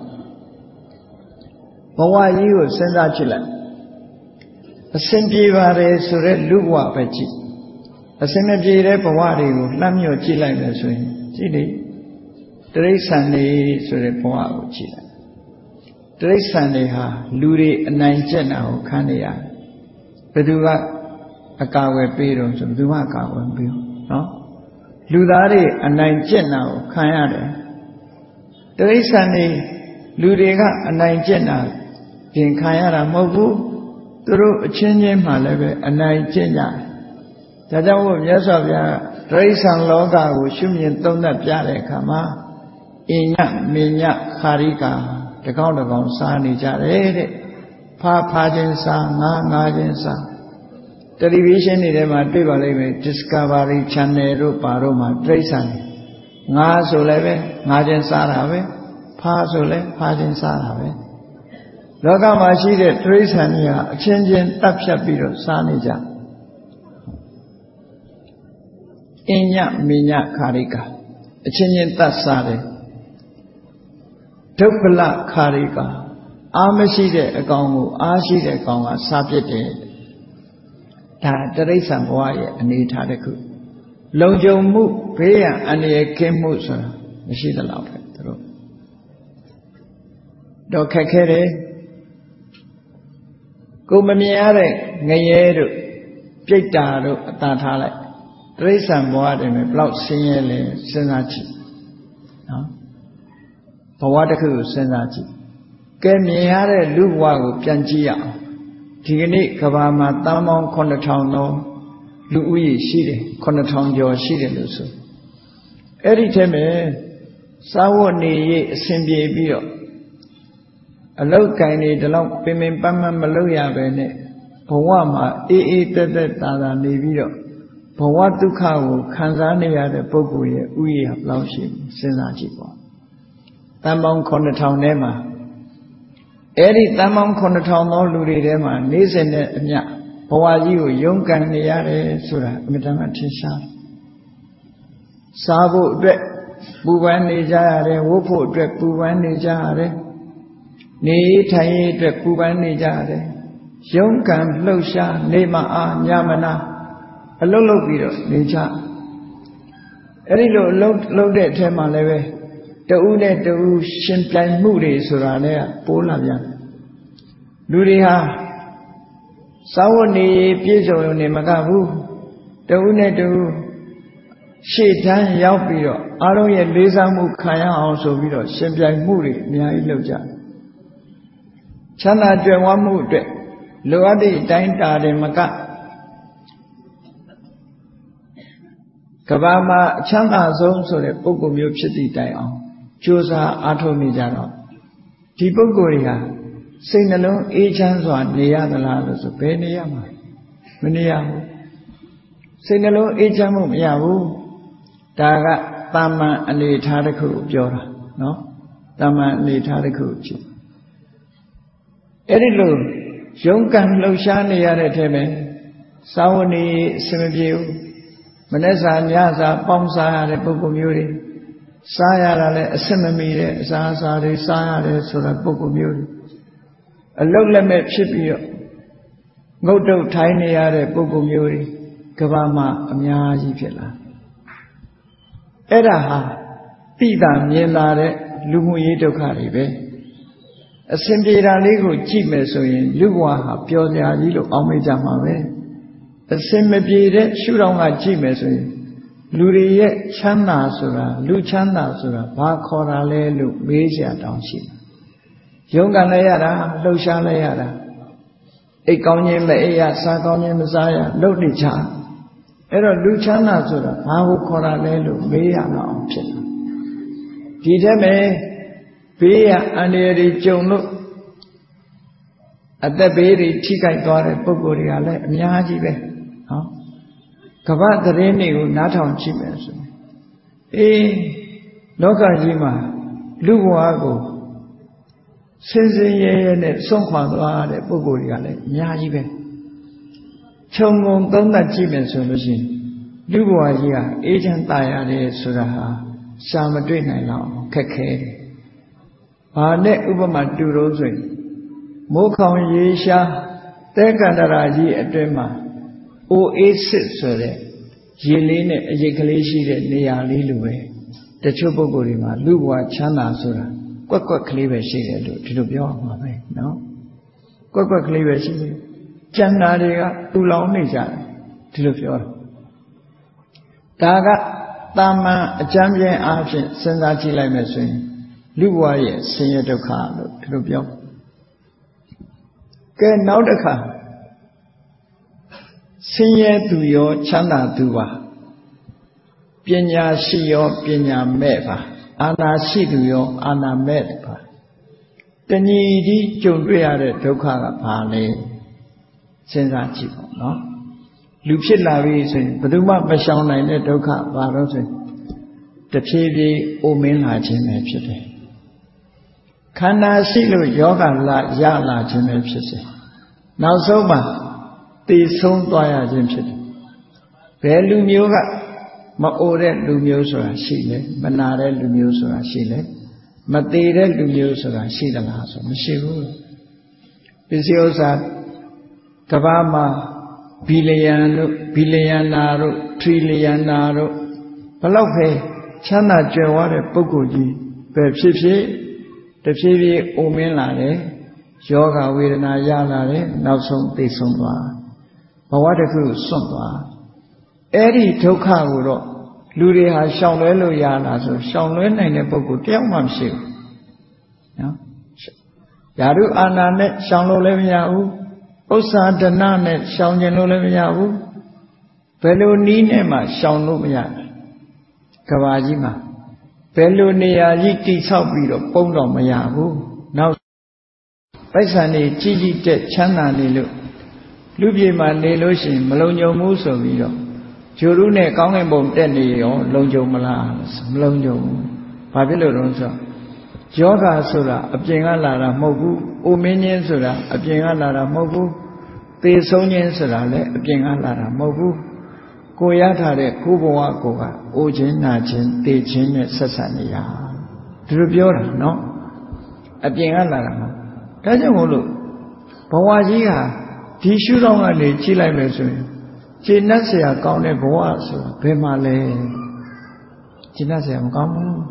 ဘဝကြီးကိုစဉ်းစားကြည့်လိုက်အစဉ်ပြေပါတယ်ဆိုတဲ့လူဘဝပဲကြည့်အစဉ်မပြေတဲ့ဘဝတွေကိုလှမ်းမြော့ကြည့်လိုက်မယ်ဆိုရင်ကြည့်လေတိရစ္ဆာန်တွေဆိုတဲ့ဘဝကိုကြည့်လိုက်တိရစ္ဆာန်တွေဟာလူတွေအနိုင်ကျင့်တာကိုခံနေရတယ်ဘယ်သူကအကာအကွယ်ပေးတော့ဆိုဘယ်သူမှအကာအကွယ်မပေးဘူးနော်လူသားတွေအနိုင်ကျင့်တာကိုခံရတယ်တိရစ္ဆာန်တွေလူတွေကအနိုင်ကျင့်တာပြင်ခံရတာမဟုတ်ဘူးသူတို့အချင်းချင်းမှလည်းပဲအနိုင်ကျင့်ကြတယ်ဒါကြောင့်မို့မြတ်စွာဘုရားတိရစ္ဆာန်လောကကိုရှုမြင်သုံးသပ်ပြတဲ့အခါမှာအညမေညခာရိကာတကောင်းတကောင်းစားနေကြတယ်တဲ့ဖာချင်းစားငါချင်းစားတယ်လီဗီရှင်းတွေထဲမှာတွေ့ပါလိမ့်မယ် Discovery Channel တို့ပါတော့မှာတိရစ္ဆာန်ငါဆိုလည်းပဲငါချင်းစားတာပဲဖာဆိုလည်းဖာချင်းစားတာပဲလောကမှာရှိတဲ့တိရစ္ဆာန်တွေဟာအချင်းချင်းတပ်ဖြတ်ပြီးတော့စားနေကြအညမေညခာရိကာအချင်းချင်းတပ်စားတယ်ဒုက္ခလခာရိကာအားမရှိတဲ့အကောင်ကိုအားရှိတဲ့အကောင်ကစားပြစ်တယ်ဒါတိရစ္ဆာန်ဘဝရဲ့အနေထားတစ်ခုလုံခြုံမှုဘေးရန်အန္တရာယ်ကင်းမှုဆိုတာမရှိသလောက်ပဲသူတို့တော့ခက်ခဲတယ်ကိုမမြင်ရတဲ့ငရဲတို့ပြိတ္တာတို့အတာထားလိုက်တိရစ္ဆာန်ဘဝတွေမှာဘလောက်ဆင်းရဲလဲစဉ်းစားကြည့်နော်ဘဝတစ်ခုကိုစဉ်းစားကြည့်ကဲမြင်ရတဲ့လူဘဝကိုပြန်ကြည့်ရအောင်ဒီကနေ့ကဘာမှာတန်ပေါင်း 9000 သောလူဦးရေရှိတယ်9000ကျော်ရှိတယ်လို့ဆိုအဲ့ဒီထဲမှာစာဝတ်နေရေးအဆင်ပြေပြီးတော့အလောက်ကင်နေဒီလောက်ပင်ပင်ပန်းပန်းမလုပ်ရပဲနဲ့ဘဝမှာအေးအေးတက်တက်တာတာနေပြီးတော့ဘဝဒုက္ခကိုခံစားနေရတဲ့ပုဂ္ဂိုလ်ရဲ့ဥယျာဘယ်လောက်ရှိစဉ်းစားကြည့်ပေါ့တန်ပေါင်း9000ထဲမှာအဲ့ဒီတန်ပေါင်း9000သောလူတွေထဲမှာနေ့စဉ်နဲ့အမျှဘဝကြီးကိုရုန်းကန်နေရတယ်ဆိုတာအမြဲတမ်းထင်ရှားစားဖို့အတွက်ပူပန်နေကြရတယ်ဝတ်ဖို့အတွက်ပူပန်နေကြရတယ်နေထိုင်ရေးအတွက်ပူပန်နေကြရတယ်ရုန်းကန်လှုပ်ရှားနေမအားညမနာအလုံးလုံးပြီးတော့နေကြအဲ့ဒီလိုလှုပ်တဲ့အထက်မှာလည်းပဲတဦးနဲ့တဦးရှင်ပြိုင်မှုတွေဆိုတာလည်းပိုးလာပြန်လူတွေဟာစာဝတ်နေပြည့်စုံရုံနဲ့မကဘူးတဦးနဲ့တဦးရှေ့တန်းရောက်ပြီးတော့အားလုံးရဲ့လေးစားမှုခံရအောင်ဆိုပြီးတော့ရှင်ပြိုင်မှုတွေအများကြီးလုပ်ကြချမ်းသာကြွယ်ဝမှုအတွက်လိုအပ်တဲ့အတိုင်းတာတယ်မကကဘာမှာအချမ်းသာဆုံးဆိုတဲ့ပုဂ္ဂိုလ်မျိုးဖြစ်သည့်တိုင်အောင်ကြိုးစားအားထုတ်နေကြတော့ဒီပုဂ္ဂိုလ်တွေဟာစိတ်နှလုံးအေးချမ်းစွာနေရသလားလို့ဆိုဘယ်နေရမှာမနေရဘူးစိတ်နှလုံးအေးချမ်းမှုမရဘူးဒါကတာမန်အနေထားတစ်ခုကိုပြောတာနော်တာမန်အနေထားတစ်ခုဖြစ်အဲ့ဒီလိုရုန်းကန်လှုပ်ရှားနေရတဲ့ထဲမှာစာဝတ်နေအဆင်မပြေဘူးမနေ့စာညစာပေါင်းစားရတဲ့ပုဂ္ဂိုလ်မျိုးတွေစားရတာလည်းအဆင်မမီတဲ့အစာအစာတွေစားရတယ်ဆိုတဲ့ပုဂ္ဂိုလ်မျိုးတွေအလုတ်လက်မဲ့ဖြစ်ပြီးတော့ငုတ်တုတ်ထိုင်းနေရတဲ့ပုဂ္ဂိုလ်မျိုးတွေကဘာမှအများကြီးဖြစ်လာအဲ့ဒါဟာသိတာမြင်လာတဲ့လူမှုရေးဒုက္ခတွေပဲအစင်ပြေတာလေးကိုကြည့်မယ်ဆိုရင်လူဘဝဟာပျော်စရာကြီးလို့အောက်မေ့ကြမှာပဲအစင်မပြေတဲ့ရှုထောင့်ကကြည့်မယ်ဆိုရင်လူတွေရဲ့ချမ်းသာဆိုတာလူချမ်းသာဆိုတာဘာခေါ်တာလဲလို့မေးစရာတောင်းရှိတယ်ရုန်းကန်လည်းရတာလှုပ်ရှားလည်းရတာအိတ်ကောင်းခြင်းမအိတ်ရစားကောင်းခြင်းမစားရလှုပ်နေကြအဲ့တော့လူချမ်းသာဆိုတာဘာကိုခေါ်တာလဲလို့မေးရအောင်ဖြစ်တယ်ဒီထဲမှာဘေးရအန္တရာယ်တွေကြုံလို့အသက်ဘေးတွေထိခိုက်သွားတဲ့ပုဂ္ဂိုလ်တွေကလည်းအများကြီးပဲနော်ကမ္ဘာသတင်းတွေကိုနားထောင်ကြည့်မယ်ဆိုရင်လောကကြီးမှာလူဘဝကိုစင်စင်ရဲရဲနဲ့ဆုံးခွာသွားတဲ့ပုဂ္ဂိုလ်တွေကလည်းအများကြီးပဲခြုံငုံသုံးသပ်ကြည့်မယ်ဆိုလို့ရှိရင်လူဘဝကြီးဟာအေးချမ်းသာရတယ်ဆိုတာဟာရှာမတွေ့နိုင်တော့ခက်ခဲတယ်ဘာနဲ့ဥပမာတူတော့ဆိုရင်မိုးခေါင်ရေရှားတဲကန္တရာကြီးအတွင်းမှာအိုအေးစစ်ဆိုတဲ့ရေလေးနဲ့အရိပ်ကလေးရှိတဲ့နေရာလေးလိုပဲတချို့ပုဂ္ဂိုလ်တွေမှာလူဘဝချမ်းသာဆိုတာကွက်ကွက်ကလေးပဲရှိတယ်လို့ဒီလိုပြောမှာပဲနော်ကွက်ကွက်ကလေးပဲရှိတယ်ကျန်တာတွေကတူလောင်နေကြတယ်ဒီလိုပြောတာဒါကတာမန်အကျမ်းပြင်းအားဖြင့်စဉ်းစားကြည့်လိုက်မယ်ဆိုရင်လူဘဝရဲ့ဆင်းရဲဒုက္ခလို့ဒီလိုပြောကဲနောက်တစ်ခါဆင်းရဲသူရောချမ်းသာသူပါပညာရှိရောပညာမဲ့ပါအာနာရှိသူရောအာနာမဲ့ပါတဏှီဒီကြုံတွေ့ရတဲ့ဒုက္ခကဘာလဲစဉ်းစားကြည့်ပေါ့နော်လူဖြစ်လာပြီဆိုရင်ဘယ်သူမှမရှောင်နိုင်တဲ့ဒုက္ခဘာလို့ဆိုရင်တဖြည်းဖြည်းအိုမင်းလာခြင်းပဲဖြစ်တယ်ခန္ဓာရှိလို့ယောဂလာရလာခြင်းပဲဖြစ်စေနောက်ဆုံးမှာတည်ဆုံးသွားရခြင်းဖြစ်တယ်ဘယ်လူမျိုးကမအိုတဲ့လူမျိုးဆိုတာရှိလဲမနာတဲ့လူမျိုးဆိုတာရှိလဲမသေးတဲ့လူမျိုးဆိုတာရှိသလားဆိုမရှိဘူးပစ္စည်းဥစ္စာကဘာမှာဘီလီယံတို့ဘီလီယံနာတို့ထရီလီယံနာတို့ဘလောက်ပဲချမ်းသာကြွယ်ဝတဲ့ပုဂ္ဂိုလ်ကြီးပဲဖြစ်ဖြစ်တဖြည်းဖြည်းအိုမင်းလာတယ်ယောဂဝေဒနာရလာတယ်နောက်ဆုံးသိဆုံးသွားဘဝတစ်ခုစွန့်သွားအဲ့ဒီဒုက္ခကိုတော့လူတွေဟာရှောင်လွဲလို့ရလားဆိုရှောင်လွဲနိုင်တဲ့ပုဂ္ဂိုလ်တယောက်မှမရှိဘူးနော်ယာရုအာနာနဲ့ရှောင်လို့လည်းမရဘူးဥစ္စာဒနာနဲ့ရှောင်ကျင်လို့လည်းမရဘူးဘယ်လိုနည်းနဲ့မှရှောင်လို့မရဘူးကဘာကြီးမှာဘယ်လိုနေရာကြီးတိဆောက်ပြီးတော့ပုံတော့မရဘူးနောက်ပိုက်ဆံတွေကြီးကြီးတက်ချမ်းသာနေလို့လူပြေမှာနေလို့ရှိရင်မလုံခြုံဘူးဆိုပြီးတော့ဂျိုရုနဲ့ကောင်းကင်ဘုံတက်နေရောလုံခြုံမလားမလုံခြုံဘူးဘာဖြစ်လို့လဲဆိုတော့ယောဂဆိုတာအပြင်ကလာတာမဟုတ်ဘူးအိုမင်းချင်းဆိုတာအပြင်ကလာတာမဟုတ်ဘူးသေဆုံးခြင်းဆိုတာလည်းအပြင်ကလာတာမဟုတ်ဘူးကိုရထားတဲ့ကိုဘဝကိုကအိုခြင်းနာခြင်းသေခြင်းနဲ့ဆက်ဆံနေရဒီလိုပြောတာနော်အပြင်ကလာတာမဟုတ်ဒါကြောင့်မို့လို့ဘဝကြီးဟာဒီရှုထောင့်ကနေကြည့်လိုက်မယ်ဆိုရင်ခြေနှက်เสียကောင်းတဲ့ဘဝဆိုတာဘယ်မှာလဲခြေနှက်เสียမကောင်းဘူး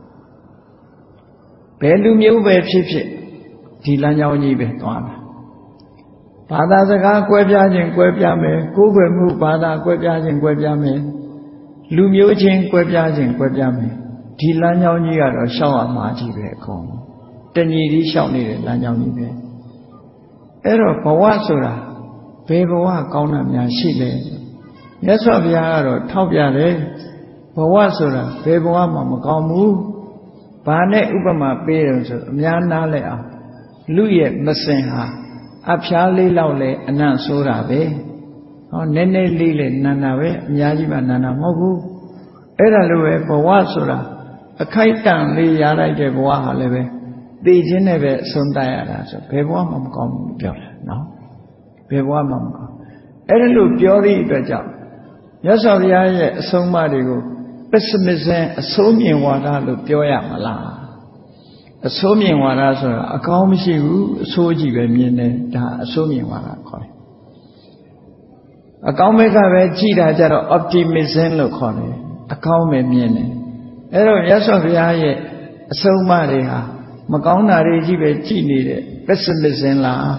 ဘယ်လူမျိုးပဲဖြစ်ဖြစ်ဒီလမ်းကြောင်းကြီးပဲသွားတာဘာသာစကားကွဲပြားခြင်းကွဲပြားမယ်ကိုယ်ွယ်မှုဘာသာကွဲပြားခြင်းကွဲပြားမယ်လူမျိုးချင်းကွဲပြားခြင်းကွဲပြားမယ်ဒီလမ်းကြောင်းကြီးကတော့ရှောက်ရမှာကြီးပဲအကုန်တဏှီဒီရှောက်နေတဲ့လမ်းကြောင်းကြီးပဲအဲ့တော့ဘဝဆိုတာဘယ်ဘဝကောင်းတာများရှိလဲမြတ်စွာဘုရားကတော့ထောက်ပြတယ်ဘဝဆိုတာဘယ်ဘဝမှမကောင်းဘူးဘာနဲ့ဥပမာပေးတယ်ဆိုအများနားလဲအောင်လူရဲ့မစင်ဟာအဖျားလေးလောက်လဲအနံ့ဆိုးတာပဲဟောနည်းနည်းလေးလဲနန္နာပဲအများကြီးမှနန္နာမဟုတ်ဘူးအဲ့ဒါလိုပဲဘဝဆိုတာအခိုက်တန့်လေးရလိုက်တဲ့ဘဝဟာလည်းပဲသိခြင်းနဲ့ပဲအဆုံးတတ်ရတာဆိုဘယ်ဘဝမှမကောင်းဘူးပြောတာနော်ဘယ်ဘဝမှမကောင်းအဲ့ဒါလို့ပြောသည့်အတွက်ကြောင့်မြတ်စွာဘုရားရဲ့အဆုံးအမတွေကိုpessimism အဆိုးမြင်ဝါဒလို့ပြောရမလားအဆိုးမြင်ဝါဒဆိုတာအကောင်းမရှိဘူးအဆိုးကြီးပဲမြင်တယ်ဒါအဆိုးမြင်ဝါဒခေါ်တယ်အကောင်းဘက်ကပဲကြည်တာကြတော့ optimism လို့ခေါ်တယ်အကောင်းပဲမြင်တယ်အဲ့တော့မြတ်စွာဘုရားရဲ့အဆုံးအမတွေဟာမကောင်းတာတွေကြီးပဲကြည်နေတဲ့ pessimism လား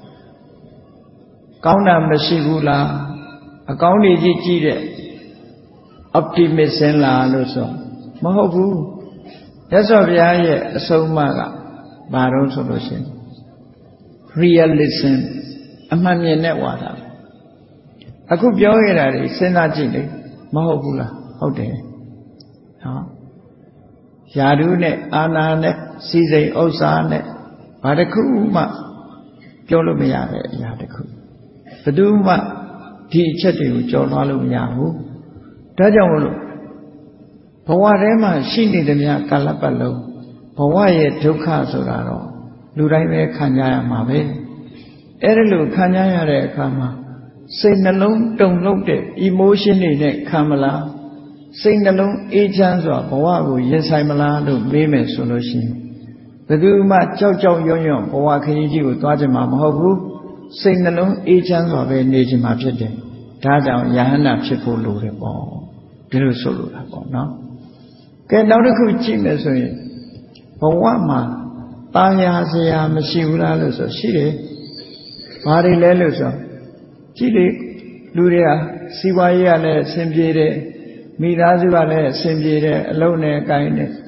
ကောင်းတာမရှိဘူးလားအကောင်းတွေကြီးကြည်တဲ့ optimism လားလို့ဆိုမဟုတ်ဘူးမြတ်စွာဘုရားရဲ့အဆုံးအမကဘာလို့ဆိုလို့ရှိရင် realism အမှန်မြင်တဲ့ဝါဒအခုပြောခဲ့တာတွေစဉ်းစားကြည့်လေမဟုတ်ဘူးလားဟုတ်တယ်ဟောယာဓုနဲ့အာနာနဲ့စီစိန်ဥစ္စာနဲ့ဘာတစ်ခုမှပြောလို့မရတဲ့အရာတစ်ခုဘယ်သူမှဒီအချက်တွေကိုကြော်လွှားလို့မရဘူးဒါကြောင့်မို့လို့ဘဝထဲမှာရှိနေသမျှကာလပတ်လုံးဘဝရဲ့ဒုက္ခဆိုတာတော့လူတိုင်းပဲခံကြရမှာပဲအဲ့ဒါလို့ခံကြရတဲ့အခါမှာစိတ်နှလုံးတုန်လှုပ်တဲ့ emotion တွေနဲ့ခံမလားစိတ်နှလုံးအေးချမ်းစွာဘဝကိုရင်ဆိုင်မလားလို့မေးမယ်ဆိုလို့ရှိရင်ဘယ်သူမှကြောက်ကြောက်ရွံ့ရွံ့ဘဝခရီးကြီးကိုသွားကြမှာမဟုတ်ဘူးစိတ်နှလုံးအေးချမ်းစွာပဲနေကြမှာဖြစ်တယ်ဒါကြောင့်ယဟန္တာဖြစ်ဖို့လိုတယ်ပေါ့ဒီလိုဆိုလိုတာပေါ့နော်ကဲနောက်တစ်ခုကြည့်မယ်ဆိုရင်ဘဝမှာตาယာစရာမရှိဘူးလားလို့ဆိုရှိတယ်ဘာတွေလဲလို့ဆိုကြည့်လေလူတွေကစီးပွားရေးကလည်းအဆင်ပြေတယ်မိသားစုကလည်းအဆင်ပြေတယ်အလုံးနဲ့အကိုင်းနဲ့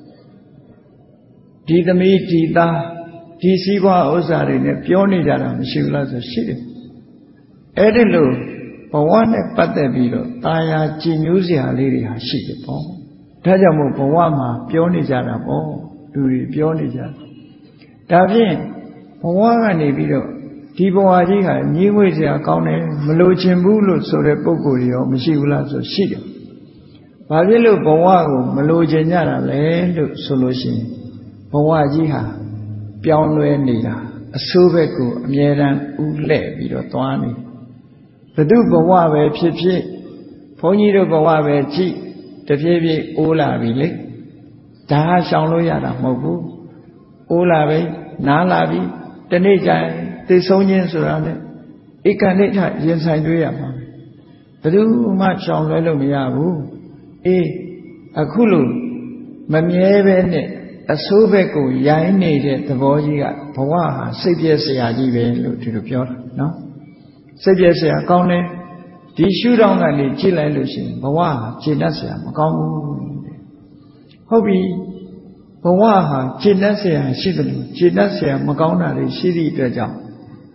ဒီသမီးဒီသားဒီစီးပွားဥစ္စာတွေနဲ့ပြောနေကြတာမရှိဘူးလားဆိုရှိတယ်အဲ့ဒီလိုဘဝနဲ့ပတ်သက်ပြီးတော့ตาယာကြည်ညိုစရာလေးတွေဟာရှိတယ်ပေါ့ဒါကြောင့်မို့ဘဝမှာပြောနေကြတာပေါ့လူတွေပြောနေကြဒါဖြင့်ဘဝကနေပြီးတော့ဒီဘဝကြီးဟာညှိငွေ့စရာကောင်းတယ်မလိုချင်ဘူးလို့ဆိုတဲ့ပုံကိုယ်တွေရောမရှိဘူးလားဆိုရှိတယ်ဘာဖြစ်လို့ဘဝကိုမလိုချင်ကြတာလဲလို့ဆိုလို့ရှိရင်ဘဝကြီးဟာပြောင်းလဲနေတာအဆိုးဘက်ကိုအမြဲတမ်းဥလှဲ့ပြီးတော့သွားနေဘု து ဘဝပဲဖြစ်ဖြစ်ဘုန်းကြီးတို့ဘဝပဲကြည့်တဖြည်းဖြည်းအိုးလာပြီလေဒါဟာရှောင်လို့ရတာမဟုတ်ဘူးအိုးလာပြီနားလာပြီတနေ့ကျရင်သိဆုံးခြင်းဆိုတာနဲ့ဧကနိဋ္ဌရင်ဆိုင်တွေ့ရမှာဘယ်သူမှရှောင်လွဲလို့မရဘူးအေးအခုလို့မမြဲပဲနဲ့အဆိုးဘက်ကိုရိုင်းနေတဲ့သဘောကြီးကဘဝဟာစိတ်ပြည့်စရာကြီးပဲလို့ဒီလိုပြောတာနော်စိတ်ပြည့်စရာကောင်းတယ်ဒီရှုထောင့်ကနေကြည့်လိုက်လို့ရှိရင်ဘဝဟာခြေနှက်စရာမကောင်းဘူးဟုတ်ပြီဘဝဟာခြေနှက်စရာရှိတယ်လို့ခြေနှက်စရာမကောင်းတာတွေရှိသည့်အတွက်ကြောင့်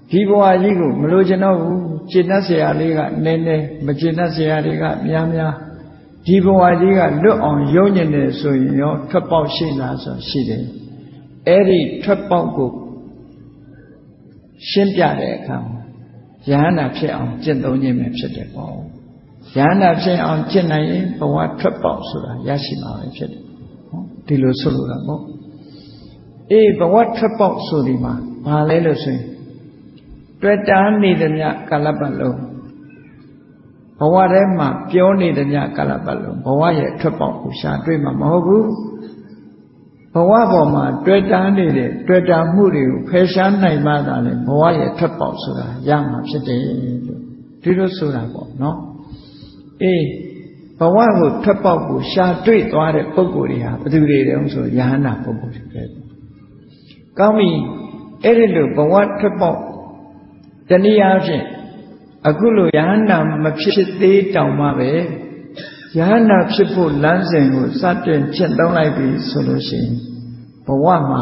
ဒီဘဝကြီးကိုမလိုချင်တော့ဘူးကျင့်တတ်เสียလေးကနည်းနည်းမကျင့်တတ်เสียတွေကများများဒီဘဝကြီးကလွတ်အောင်ယုံညံ့နေဆိုရင်ရောထွက်ပေါက်ရှိလားဆိုရှိတယ်အဲ့ဒီထွက်ပေါက်ကိုရှင်းပြတဲ့အခါမှာယဟန္တာဖြစ်အောင်ကျင့်သုံးခြင်းပဲဖြစ်တယ်ပေါ့ယဟန္တာဖြစ်အောင်ကျင့်နိုင်ရင်ဘဝထွက်ပေါက်ဆိုတာရရှိမှာပဲဖြစ်တယ်ဟုတ်ဒီလိုဆိုလိုတာပေါ့အေးဘဝထွက်ပေါက်ဆိုဒီမှာဘာလဲလို့ဆိုရင်တွေ့တာနေသမျှကာလပတ်လုံးဘဝထဲမှာပြောနေသမျှကာလပတ်လုံးဘဝရဲ့ထွက်ပေါက်ကိုရှာတွေ့မှာမဟုတ်ဘူးဘဝပေါ်မှာတွေ့တာနေတဲ့တွေ့တာမှုတွေကိုဖယ်ရှားနိုင်မှသာလေဘဝရဲ့ထွက်ပေါက်ဆိုတာရမှာဖြစ်တယ်လို့ဒီလိုဆိုတာပေါ့နော်အေးဘဝကိုထွက်ပေါက်ကိုရှာတွေ့သွားတဲ့ပုဂ္ဂိုလ်တွေဟာဘယ်သူတွေတုန်းဆိုယဟန္တာပုဂ္ဂိုလ်တွေပဲကောင်းပြီအဲ့ဒီလိုဘဝထွက်ပေါက်တနည်းအားဖြင့်အခုလိုယဟန္တာမဖြစ်သေးတောင်မှပဲယဟန္တာဖြစ်ဖို့လမ်းစဉ်ကိုစတင်ကျင့်သုံးလိုက်ပြီဆိုလို့ရှိရင်ဘဝမှာ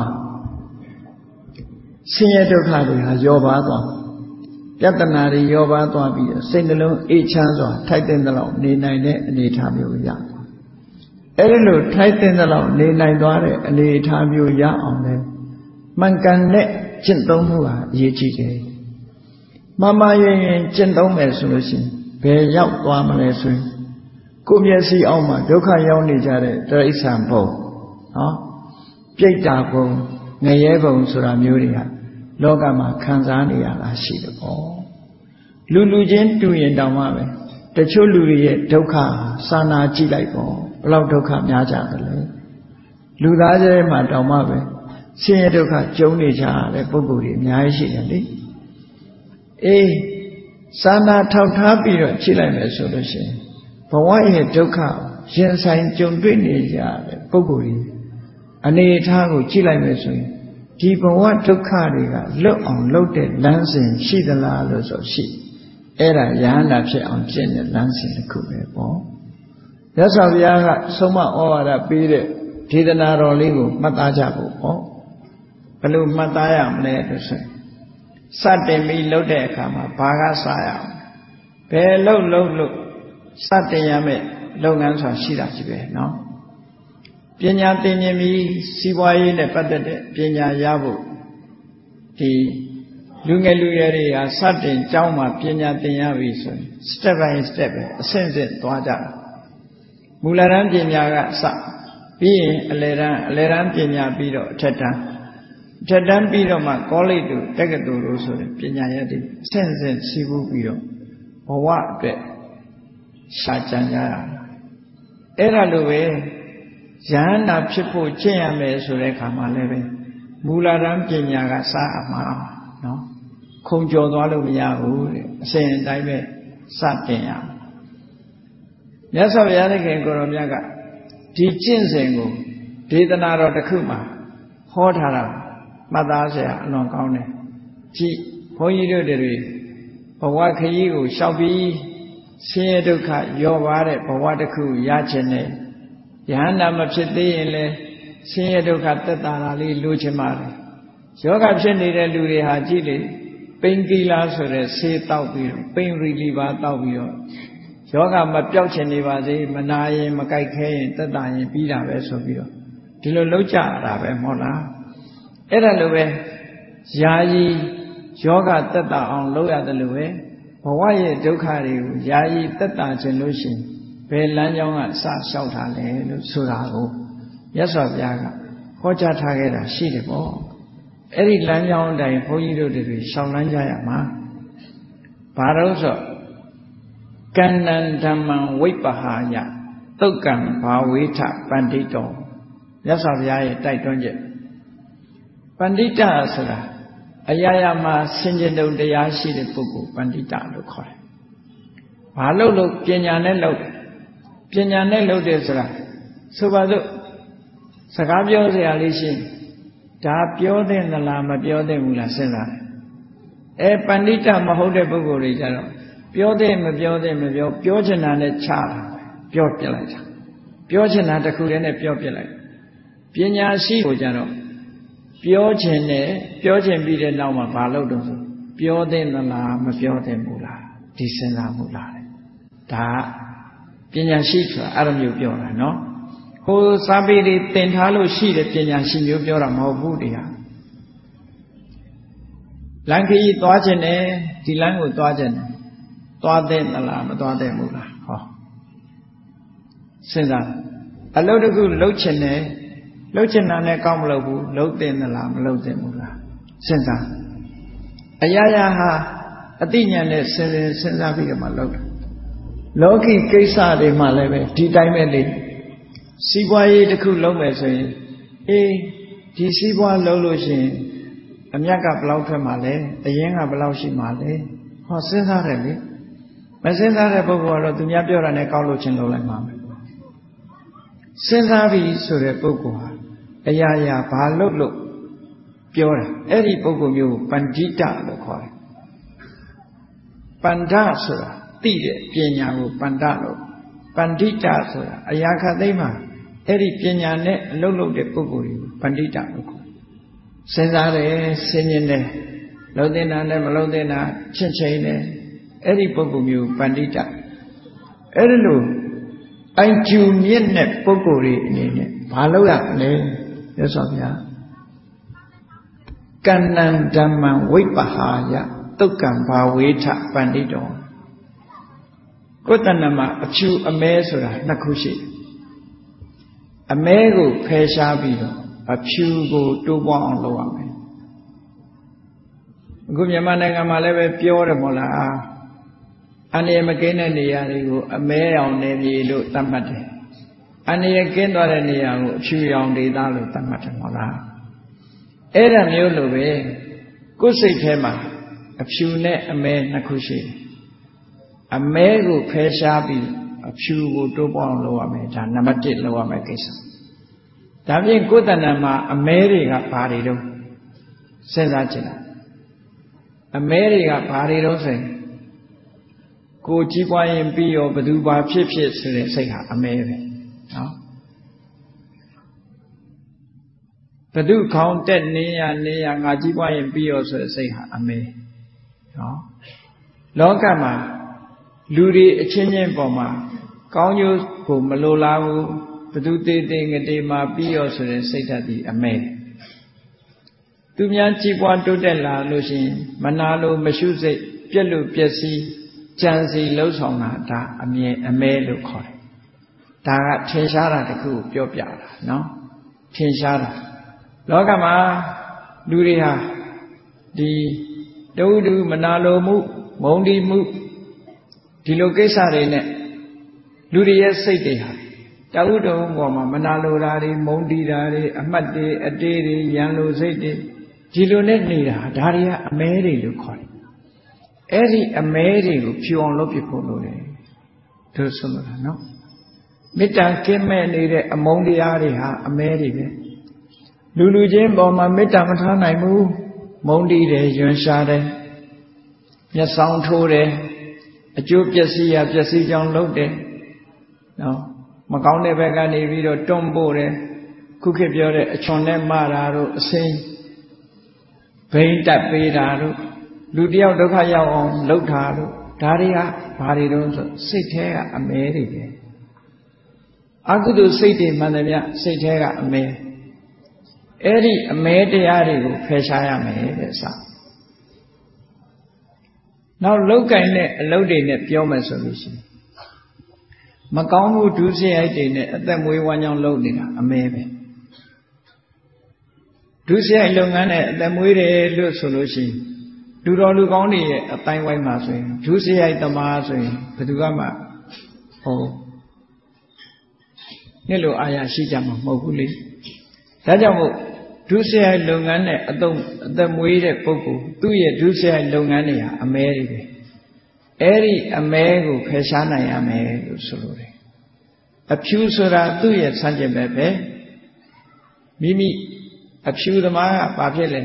ဆင်းရဲဒုက္ခတွေဟာလျော့ပါသွားပြဿနာတွေလျော့ပါသွားပြီးစိတ်နှလုံးအေးချမ်းစွာထိုက်တဲ့လောက်နေနိုင်တဲ့အနေအထားမျိုးရသွားအဲ့ဒီလိုထိုက်တဲ့လောက်နေနိုင်သွားတဲ့အနေအထားမျိုးရအောင်လဲမှန်ကန်တဲ့ကျင့်သုံးမှုဟာအရေးကြီးတယ်မမရင်ကျင့်သုံးမယ်ဆိုလို့ရှိရင်ဘယ်ရောက်သွားမလဲဆိုရင်ကိုယ်မျက်စိအောက်မှာဒုက္ခရောက်နေကြတဲ့တိရစ္ဆာန်ဘုံနော်ပြိတ္တာဘုံငရဲဘုံဆိုတာမျိုးတွေဟာလောကမှာခံစားနေရတာရှိတယ်ပေါ့လူချင်းတူရင်တောင်မှပဲတချို့လူတွေရဲ့ဒုက္ခစာနာကြည့်လိုက်ပေါ့ဘလောက်ဒုက္ခများကြတယ်လဲလူသားကျဲမှာတောင်မှပဲဆင်းရဲဒုက္ခကြုံနေကြတဲ့ပုဂ္ဂိုလ်တွေအများကြီးရှိတယ်လေအေးစာနာထောက်ထားပြီးတော့ကြည့်လိုက်မယ်ဆိုလို့ရှိရင်ဘဝရဲ့ဒုက္ခရင်ဆိုင်ကြုံတွေ့နေကြတဲ့ပုဂ္ဂိုလ်ကြီးအနေအထားကိုကြည့်လိုက်မယ်ဆိုရင်ဒီဘဝဒုက္ခတွေကလွတ်အောင်လုပ်တဲ့လမ်းစဉ်ရှိသလားလို့ဆိုရှိအဲ့ဒါယဟန္တာဖြစ်အောင်ကျင့်တဲ့လမ်းစဉ်တစ်ခုပဲပေါ့မြတ်စွာဘုရားကဆုံးမဩဝါဒပေးတဲ့ဒေသနာတော်လေးကိုမှတ်သားကြဖို့ပေါ့ဘယ်လိုမှတ်သားရမလဲလို့ဆိုရင်စတင်ပြီးလုပ်တဲ့အခါမှာဘာကစရအောင်ဘယ်လို့စတင်ရမယ့်လုပ်ငန်းဆိုတာရှိတာကြီးပဲเนาะပညာသင်ခြင်းပြီးစီးပွားရေးနဲ့ပတ်သက်တဲ့ပညာရဖို့ဒီလူငယ်လူရွယ်တွေဟာစတင်ကျောင်းမှာပညာသင်ရပြီဆိုရင် step by step ပဲအဆင့်ဆင့်သွားကြတာမူလတန်းပညာကစပြီးရင်အလယ်တန်းပညာပြီးတော့အထက်တန်းပြီးတော့မှကောလိပ်တို့တက္ကသိုလ်တို့ဆိုတဲ့ပညာရပ်တွေအဆင့်ဆင့်စီးပူးပြီးတော့ဘဝအတွက်ရှာကြံကြရတာအဲ့ဒါလိုပဲယဟန္တာဖြစ်ဖို့ကျင့်ရမယ်ဆိုတဲ့အခါမှာလည်းပဲမူလတန်းပညာကစအမှားနော်ခုံကျော်သွားလို့မရဘူးတဲ့အစဉ်အတိုင်းပဲစတင်ရမြတ်စွာဘုရားသခင်ကိုရောမြတ်ကဒီကျင့်စဉ်ကိုဒေသနာတော်တစ်ခုမှာဟောထားတာမှတ်သားစရာအလွန်ကောင်းတယ်ကြည့်ဘုန်းကြီးတို့တွေဘဝခရီးကိုလျှောက်ပြီးဆင်းရဲဒုက္ခရောပါတဲ့ဘဝတစ်ခုရခြင်းနဲ့ယဟန္တာမဖြစ်သေးရင်လည်းဆင်းရဲဒုက္ခသက်သာတာလေးလိုချင်ပါတယ်ယောဂဖြစ်နေတဲ့လူတွေဟာကြည့်လေပိန်ကီလာဆိုတဲ့ဆေးတောက်ပြီးတော့ပိန်ရီလီပါတောက်ပြီးတော့ယောဂမပြောက်ချင်နေပါစေမနာရင်မကြိုက်ခဲရင်သက်သာရင်ပြီးတာပဲဆိုပြီးတော့ဒီလိုလုပ်ကြတာပဲမဟုတ်လားအဲ့ဒါလိုပဲယာယီယောဂသက်သာအောင်လုပ်ရတယ်လို့ပဲဘဝရဲ့ဒုက္ခတွေကိုယာယီသက်သာခြင်းလို့ရှိရင်ဘယ်လမ်းကြောင်းကစလျှောက်ထားလဲလို့ဆိုတာကိုမြတ်စွာဘုရားကဟောကြားထားခဲ့တာရှိတယ်ပေါ့အဲ့ဒီလမ်းကြောင်းအတိုင်းဘုန်းကြီးတို့တွေရှောင်လန်းကြရမှာဘာလို့ဆိုကန္နံဓမ္မံဝိပ္ပဟာယသုတ်ကံဘာဝေထပန္တိတောမြတ်စွာဘုရားရဲ့တိုက်တွန်းချက်ပန္တိတဆိုတာအရာရာမှာဆင်ခြင်တုံတရားရှိတဲ့ပုဂ္ဂိုလ်ပန္တိတလို့ခေါ်တယ်။ဘာလို့ပညာနဲ့လုပ်ပညာနဲ့လုပ်တယ်ဆိုတာဆိုပါစို့စကားပြောစရာလေးရှိဒါပြောတဲ့သလားမပြောတဲ့ဘူးလားစဉ်းစားတယ်။ပန္တိတမဟုတ်တဲ့ပုဂ္ဂိုလ်တွေကြတော့ပြောတဲ့မပြောတဲ့မပြောပြောချင်တာနဲ့ချတာပြောပြလိုက်တာပြောချင်တာတစ်ခုတည်းနဲ့ပြောပြလိုက်ပညာရှိကိုကြတော့ပြောချင်တယ်ပြောချင်ပြီးတဲ့နောက်မှာမလုပ်တော့ဆိုပပြောတဲ့လားမပြောတဲ့ဘူးလားဒီစဉ်းစားမှုလားဒါပညာရှိဆိုတာအဲ့လိုမျိုးပြောတာနော်ဟိုစာပေတွေသင်ထားလို့ရှိတဲ့ပညာရှိမျိုးပြောတာမဟုတ်ဘူးတရားလမ်းခရီးသွားခြင်းနဲ့ဒီလမ်းကိုသွားခြင်းနဲ့သွားတဲ့လားမသွားတဲ့ဘူးလားဟောစဉ်းစားအလုပ်တစ်ခုလုပ်ခြင်းနဲ့လုပ်ခြင်းနာနဲ့ကောင်းမလုပ်ဘူးလုပ်တဲ့လားမလုပ်တဲ့ဘူးလားစဉ်းစားအရာရာဟာအသိဉာဏ်နဲ့စဉ်းစားပြီးတော့မှလုပ်တယ်လောကီကိစ္စတွေမှလည်းပဲဒီတိုင်းပဲလေစီးပွားရေးတစ်ခုလုပ်မယ်ဆိုရင်ဒီစီးပွားလုပ်လို့ရှိရင်အမြတ်ကဘယ်လောက်ထွက်မှာလဲအရင်ကဘယ်လောက်ရှိမှာလဲဟောစဉ်းစားတယ်လေမစဉ်းစားတဲ့ပုဂ္ဂိုလ်ကတော့သူများပြောတာနဲ့ကောက်လို့ချင်းလုပ်လိုက်မှာပဲစဉ်းစားပြီးဆိုတဲ့ပုဂ္ဂိုလ်ဟာအရာရာဘာလုပ်လို့ပြောတာအဲ့ဒီပုဂ္ဂိုလ်မျိုးပန္တိတလို့ခေါ်တယ်ပန္ဒဆိုတာသိတဲ့ပညာကိုပန္ဒလို့ပန္တိတဆိုတာအရာခတ်သိမ်းမှာအဲ့ဒီပညာနဲ့အလုပ်လုပ်တဲ့ပုဂ္ဂိုလ်ကိုပန္တိတလို့ခေါ်စဉ်းစားတယ်စဉ်းကျင်တယ်လုံးတင်တာနဲ့မလုံးတင်တာချင့်ချိန်တယ်အဲ့ဒီပုဂ္ဂိုလ်မျိုးပန္တိတအဲ့ဒီလိုအိုင်ကျူမြင့်တဲ့ပုဂ္ဂိုလ်တွေအနေနဲ့ဘာလုပ်ရလဲရသော်ဗျာကဏ္ဏံဓမ္မံဝိပ္ပဟာယတုတ်ကံဘာဝေထပန္တိတောကိုယ်တဏ္ဍမှာအဖြူအမဲဆိုတာနှစ်ခုရှိတယ်အမဲကိုဖယ်ရှားပြီးတော့အဖြူကိုတိုးပွားအောင်လုပ်ရမယ်အခုမြန်မာနိုင်ငံမှာလည်းပဲပြောတယ်မို့လားအန္တရာယ်မကင်းတဲ့နေရာတွေကိုအမဲရောင်နယ်မြေလို့သတ်မှတ်တယ်အန္တရာယ်ကင်းသွားတဲ့နေရာကိုအဖြူရောင်ဒေသလို့သတ်မှတ်တယ်မို့လားအဲ့ဒါမျိုးလိုပဲကိုယ်စိတ်ထဲမှာအဖြူနဲ့အမဲနှစ်ခုရှိတယ်အမဲကိုဖယ်ရှားပြီးအဖြူကိုတိုးပွားအောင်လုပ်ရမယ်ဒါနံပါတ်1လုပ်ရမယ်ကိစ္စဒါဖြင့်ကိုယ်တဏ္ဍမှာအမဲတွေကဘာတွေတော့စဉ်းစားကြည့်လိုက်အမဲတွေကဘာတွေတော့ဆိုရင်ကိုကြီးပွားရင်ပြီးရောဘသူဘာဖြစ်ဖြစ်ဆိုတဲ့စိတ်ဟာအမဲပဲနော်ဘသူခေါင်းတက်နေရငါကြီးပွားရင်ပြီးရောဆိုတဲ့စိတ်ဟာအမဲနော်လောကမှာလူတွေအချင်းချင်းပေါ်မှာကောင်းကျိုးကိုမလိုလားဘူးဘသူသေးငတေမှာပြီးရောဆိုတဲ့စိတ်ဓာတ်ဒီအမဲသူများကြီးပွားတိုးတက်လာလို့ရှိရင်မနာလို့မရှုစိတ်ပြက်လို့ပျက်စီးကြံစီလှုပ်ဆောင်တာဒါအမဲလို့ခေါ်တယ်ဒါကထင်ရှားတာတခုကိုပြောပြတာနော်ထင်ရှားတာလောကမှာလူတွေဟာဒီတူမနာလိုမှုမုန်းတီးမှုဒီလိုကိစ္စတွေနဲ့လူတွေရဲ့စိတ်တွေဟာတဝုတုံပေါ်မှာမနာလိုတာတွေမုန်းတီးတာတွေအမှတ်တွေအတေးတွေရန်လိုစိတ်တွေဒီလိုနဲ့နေတာဒါတွေကအမဲတွေလို့ခေါ်တယ်အဲ့ဒီအမဲတွေကိုဖြူအောင်လုပ်ပြဖို့လိုတယ်တို့ဆိုလို့နော်မေတ္တာကင်းမဲ့နေတဲ့အမုန်းတရားတွေဟာအမဲတွေပဲလူချင်းပေါ်မှာမေတ္တာမထားနိုင်ဘူးမုန်းတီးတယ်ယွန်းရှားတယ်မျက်စောင်းထိုးတယ်အကျိုးပျက်စီးရပျက်စီးကြောင်းလုပ်တယ်နော်မကောင်းတဲ့ဘက်ကနေပြီးတော့တွန်းပို့တယ်ခုခေတ်ပြောတဲ့အချွန်နဲ့မတာတို့အစိမ်းဘိန်းတက်ပေးတာတို့လူတယောက်ဒုက္ခရောက်အောင်လုပ်တာတို့ဒါတွေကဘာတွေတော့ဆိုစိတ်ထဲကအမဲတွေပဲအကုသိုလ်စိတ်တွေမှန်တယ်ဗျစိတ်ထဲကအမဲအဲ့ဒီအမဲတရားတွေကိုဖယ်ရှားရမယ်တဲ့စနောက်လောက်ကင်တဲ့အလုပ်တွေနဲ့ပြောမယ်ဆိုလို့ရှိရင်မကောင်းမှုဒုစရိုက်တွေနဲ့အသက်မွေးဝမ်းကြောင်းလုပ်နေတာအမဲပဲဒုစရိုက်လုပ်ငန်းနဲ့အသက်မွေးတယ်လို့ဆိုလို့ရှိရင်လူတော်လူကောင်းတွေရဲ့အတိုင်းဝိုင်းမှာဆိုရင်ဒုစရိုက်သမားဆိုရင်ဘယ်သူမှနှစ်လိုအာရရှိကြမှာမဟုတ်ဘူးလေဒါကြောင့်မို့ဒုစရိုက်လုပ်ငန်းနဲ့အသက်မွေးတဲ့ပုဂ္ဂိုလ်သူ့ရဲ့ဒုစရိုက်လုပ်ငန်းတွေဟာအမဲတွေပဲအဲ့ဒီအမဲကိုဖယ်ရှားနိုင်ရမယ်လို့ဆိုလိုတယ်အဖြူဆိုတာသူ့ရဲ့ဆန့်ကျင်ဘက်ပဲမိမိအဖြူသမားကဘာဖြစ်လဲ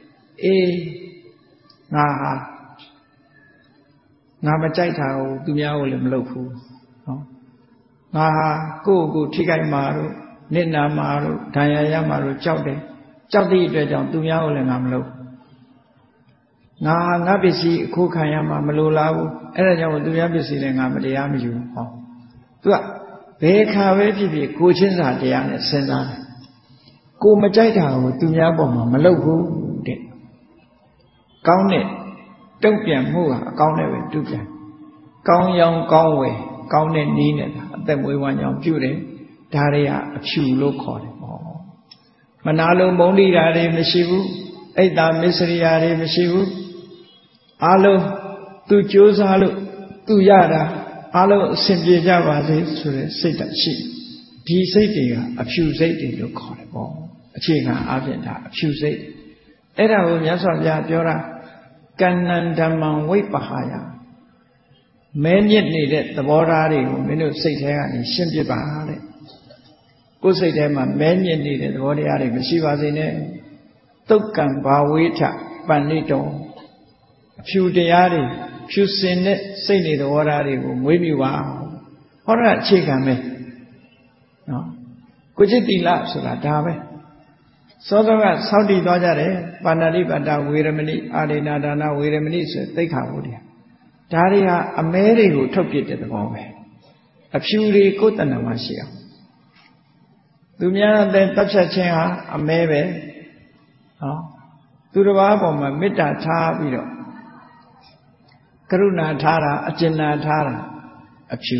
ငါမကြိုက်တာကိုသူများကိုလည်းမလုပ်ဘူးနော်ငါကိုယ့်ထိခိုက်မှာတို့နစ်နာမှာတို့ဒဏ်ရာရမှာတို့ကြောက်တယ်ကြောက်သည့်အတွက်ကြောင့်သူများကိုလည်းငါမလုပ်ငါပစ္စည်းအခုခံရမှာမလိုလားဘူးအဲ့ဒါကြောင့်သူများပစ္စည်းလည်းငါမတရားမယူဟောသူကဘယ်ခါပဲဖြစ်ဖြစ်ကိုချင်းစာတရားနဲ့စဉ်းစားတယ်ကိုမကြိုက်တာကိုသူများပေါ်မှာမလုပ်ဘူးတဲ့ကောင်းတဲ့တုံ့ပြန်မှုဟာအကောင်းနဲ့ပဲတုံ့ပြန်ကောင်းရောင်ကောင်းဝယ်ကောင်းတဲ့နည်းနဲ့အသက်မွေးဝမ်းကြောင်းပြုတယ်ဒါတွေကအဖြူလို့ခေါ်တယ်ဟောမနာလိုမုန်းတိတာတွေမရှိဘူးအိတ်တာမစ္စရိယာတွေမရှိဘူးအားလုံးသူကြိုးစားလို့သူရတာအားလုံးအဆင်ပြေကြပါစေဆိုတဲ့စိတ်ဓာတ်ရှိဒီစိတ်တွေကအဖြူစိတ်တွေလို့ခေါ်တယ်ပေါ့အခြေခံအပြင်ဒါအဖြူစိတ်အဲ့ဒါကိုမြတ်စွာဘုရားပြောတာကဏ္ဏဓမ္မံဝိပဟာယမဲမြစ်နေတဲ့သဘောထားတွေကိုမင်းတို့စိတ်ထဲကနေရှင်းပြပါတဲ့ကိုယ်စိတ်ထဲမှာမဲမြစ်နေတဲ့သဘောတရားတွေမရှိပါစေနဲ့သုတ်ကံဘာဝေထပဏိတောအဖြူတရားတွေဖြူစင်တဲ့စိတ်နေသဘောထားတွေကိုမွေးမြူပါဟောတာအခြေခံပဲနော်ကိုจิตတိလဆိုတာဒါပဲစောစောကစောင့်တည်သွားကြတယ်ပါဏာတိပါဒဝေရမဏိအာရိနာဒါနဝေရမဏိဆိုသိက္ခာပုဒ်တရားဒါတွေဟာအမဲတွေကိုထုတ်ပြတဲ့သဘောပဲအဖြူတွေကိုယ်တဏ္ဍာမှာရှိအောင်သူများအသက်တပ်ဖြတ်ခြင်းဟာအမဲပဲနော်သူတစ်ပါးပေါ်မှာမေတ္တာထားပြီးတော့ကရုဏာထားတာအကျဉ်းနာထားတာအဖြူ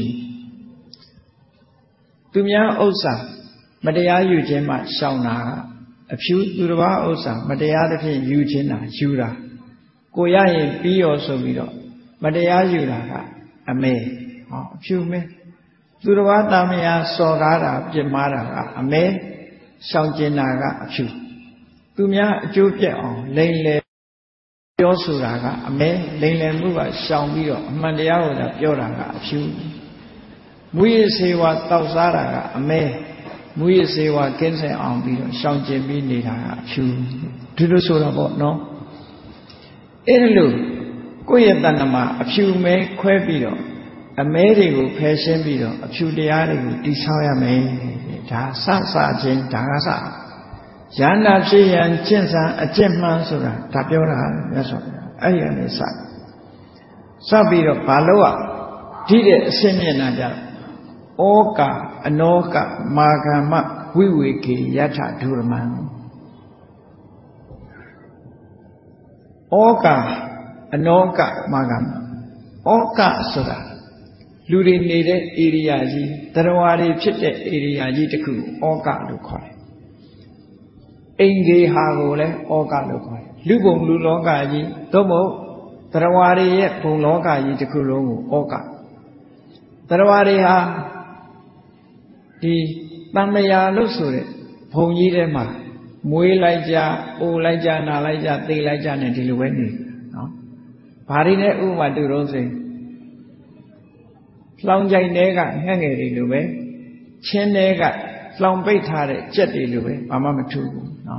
သူများဥစ္စာမတရားယူခြင်းမှရှောင်တာအဖြူသူတစ်ပါးဥစ္စာမတရားသဖြင့်ယူခြင်းတာယူတာကိုရရင်ပြီးရောဆိုပြီးတော့မတရားယူတာကအမဲဟောအဖြူမဲသူတစ်ပါးတာမယာစော်ကားတာပြစ်မှားတာကအမဲရှောင်ကျင်တာကအဖြူသူများအကျိုးပြက်အောင်လိမ်လည်ပြောဆိုတာကအမဲလိမ်လည်မှုကရှောင်ပြီးတော့အမှန်တရားကိုသာပြောတာကအဖြူမူရစေဝါတောက်စားတာကအမဲမူရစေဝါကင်းစင်အောင်ပြီးတော့ရှောင်ကျင်ပြီးနေတာကအဖြူဒီလိုဆိုတာပေါ့နော်အဲ့ဒီလိုကိုယ့်ရဲ့တဏ္ဍာမှာအဖြူမဲခွဲပြီးတော့အမဲတွေကိုဖယ်ရှင်းပြီးတော့အဖြူတရားတွေကိုတည်ဆောက်ရမယ်ဒါစချင်းဒါကစရဟန္တာဖြစ်ရန်ကျင့်စံအကျင့်မှန်ဆိုတာဒါပြောတာမြတ်စွာဘုရားအဲ့ဒီကနေစပြီးတော့ဘာလို့ဒီတဲ့အစင်းမျက်နှာကြဩကာအနောကမာဂမဝိဝေကေယထဒုရမံဩကာအနောကမာဂမဩကဆိုတာလူတွေနေတဲ့ဧရိယာကြီးတရားတွေဖြစ်တဲ့ဧရိယာကြီးတစ်ခုကိုဩကလို့ခေါ်တယ်အိမ်တွေဟာကိုလည်းဩကလို့ခေါ်တယ်လူဘုံလူလောကကြီးသို့မဟုတ်တရားတွေရဲ့ဘုံလောကကြီးတစ်ခုလုံးကိုဩကတရားတွေဟာဒီတန်မြာလို့ဆိုတဲ့ဘုံကြီးထဲမှာမွေးလိုက်ကြအိုလိုက်ကြနာလိုက်ကြသိလိုက်ကြနဲ့ဒီလိုပဲနေနော်ဘာတွေနဲ့ဥပမာတူတော့ဆိုလောင်ကြိုင်တွေကငှက်ငယ်တွေလိုပဲချင်းတွေကလောင်ပိတ်ထားတဲ့ကြက်တွေလိုပဲဘာမှမထူးဘူးနော်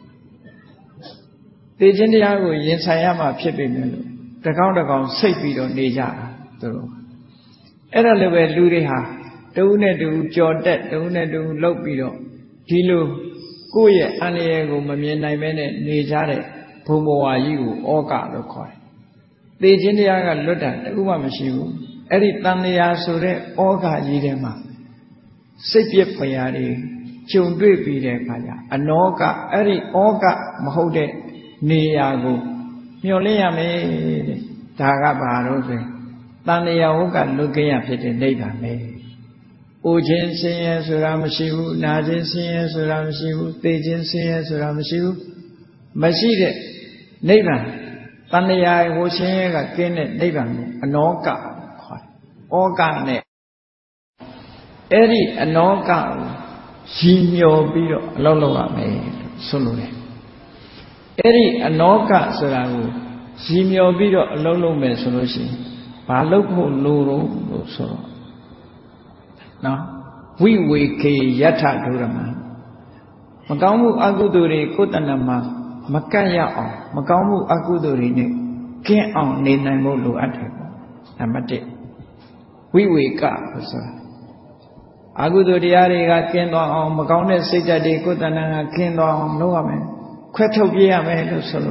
သိချင်းတရားကိုရင်ဆိုင်ရမှဖြစ်ပေမဲ့လို့တကောင်းတကောင်စိတ်ပြီးတော့နေကြတာသူတို့အဲ့ဒါလိုပဲလူတွေဟာတဦးနဲ့တဦးကြော်တက်တဦးနဲ့တဦးလှုပ်ပြီးတော့ဒီလိုကိုယ့်ရဲ့အန္တရာယ်ကိုမမြင်နိုင်ဘဲနဲ့နေကြတဲ့ဘုံဘဝကြီးကိုဩကလို့ခေါ်တယ်သိချင်းတရားကလွတ်တာတဦးမှမရှိဘူးအဲ့ဒီတန်လျာဆိုတဲ့ဩဃကြီးထဲမှာစိတ်ပြည့်ဖွယ်ရာတွေကြုံတွေ့ပြီးတဲ့အခါကျအနောကအဲ့ဒီဩဃမဟုတ်တဲ့နေရာကိုမျှော်လင့်ရမယ်တဲ့ဒါကဘာလို့ဆိုတန်လျာဝကလွတ်ကင်းရဖြစ်တဲ့နိဗ္ဗာန်ပဲအိုခြင်းဆင်းရဲဆိုတာမရှိဘူးနာခြင်းဆင်းရဲဆိုတာမရှိဘူးသိခြင်းဆင်းရဲဆိုတာမရှိဘူးမရှိတဲ့နိဗ္ဗာန်တန်လျာဝဆင်းရဲကကင်းတဲ့နိဗ္ဗာန်ကိုအနောကဩကနဲ့အဲ့ဒီအနောကကိုရည်မျောပြီးတော့အလုပ်လုပ်ရမယ်လို့ဆိုလိုတယ်အဲ့ဒီအနောကဆိုတာကိုရည်မျောပြီးတော့အလုပ်လုပ်မယ်ဆိုလို့ရှိရင်ဘာလုပ်ဖို့လိုတော့လို့ဆိုတော့နော်ဝိဝေကေယထဒုရမံမကောင်းမှုအကုသိုလ်တွေကိုယ်တဏ္ဍာမှာမကန့်ရအောင်မကောင်းမှုအကုသိုလ်တွေနဲ့ကင်းအောင်နေနိုင်ဖို့လိုအပ်တယ်ပေါ့နံပါတ်1ဝိဝေကဆိုတာအကုသိုလ်တရားတွေကကင်းသွားအောင်မကောင်းတဲ့စိတ်ဓာတ်တွေကိုယ်တဏ္ဍာကကင်းသွားအောင်လုပ်ရမယ်ခွဲထုတ်ပြရမယ်လို့ဆိုလို့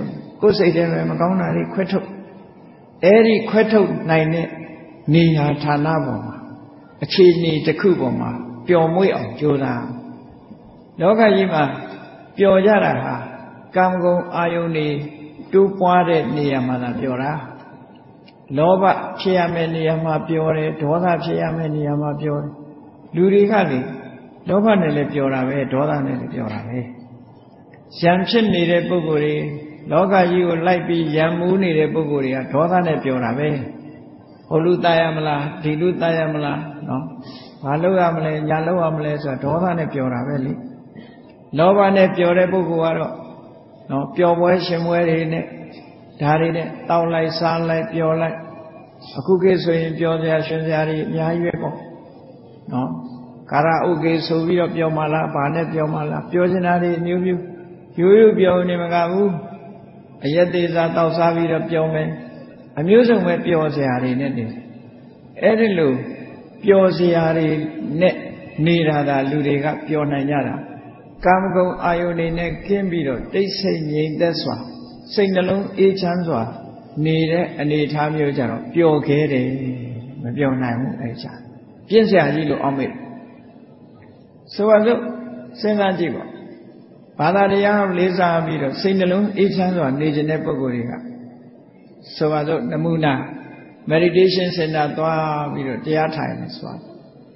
ကိုယ်စိတ်ထဲမှာမကောင်းတာတွေခွဲထုတ်အဲ့ဒီခွဲထုတ်နိုင်တဲ့နေရာဌာနပေါ်မှာအခြေအနေတစ်ခုပေါ်မှာပျော်မွေ့အောင်ကြိုးစားလောကကြီးမှာပျော်ကြတာဟာကာမဂုဏ်အာယုန်တွေတိုးပွားတဲ့နေရာမှာသာပျော်တာလောဘဖြစ်ရမယ့်နေရာမှာပျော်တယ်ဒေါသဖြစ်ရမယ့်နေရာမှာပျော်တယ်လူတွေကလေလောဘနဲ့လည်းပျော်တာပဲဒေါသနဲ့လည်းပျော်တာပဲရံဖြစ်နေတဲ့ပုဂ္ဂိုလ်တွေလောကကြီးကိုလိုက်ပြီးရံမူးနေတဲ့ပုဂ္ဂိုလ်တွေကဒေါသနဲ့ပျော်တာပဲဟိုလူตายရမလားဒီလူตายရမလားနော်ဘာလုပ်ရမလဲညာလုပ်ရမလဲဆိုတော့ဒေါသနဲ့ပျော်တာပဲလေလောဘနဲ့ပျော်တဲ့ပုဂ္ဂိုလ်ကတော့နော်ပျော်ပွဲရှင်ပွဲတွေနဲ့ဒါတွေနဲ့တောက်လိုက်စားလိုက်ပျော်လိုက်အခုခေတ်ဆိုရင်ပျော်စရာရှင်စရာတွေအများကြီးပဲပေါ့နော်ကာရာအိုကေဆိုပြီးတော့ပျော်မှလားဘာနဲ့ပျော်မှလားပျော်ချင်တာတွေမျိုးမျိုးရိုးရိုးပျော်နေမကဘူးအယက်သေးစားတောက်စားပြီးတော့ပျော်မယ်အမျိုးစုံပဲပျော်စရာတွေနဲ့နေအဲ့ဒီလိုပျော်စရာတွေနဲ့နေတာသာလူတွေကပျော်နိုင်ကြတာကာမဂုဏ်အာယုန်တွေနဲ့ကင်းပြီးတော့တိတ်ဆိတ်ငြိမ်သက်စွာစိတ်နှလုံးအေးချမ်းစွာနေတဲ့အနေအထားမျိုးကြတော့ပျော်ခဲတယ်မပျော်နိုင်ဘူးအဲ့ချာပြင်းစရာကြီးလို့အောက်မေ့ဆိုပါစို့စဉ်းစားကြည့်ပါဘာသာတရားလေးစားပြီးတော့စိတ်နှလုံးအေးချမ်းစွာနေခြင်းတဲ့ပုဂ္ဂိုလ်တွေကဆိုပါစို့နမူနာ meditation center သွားပြီးတော့တရားထိုင်နေဆိုပါ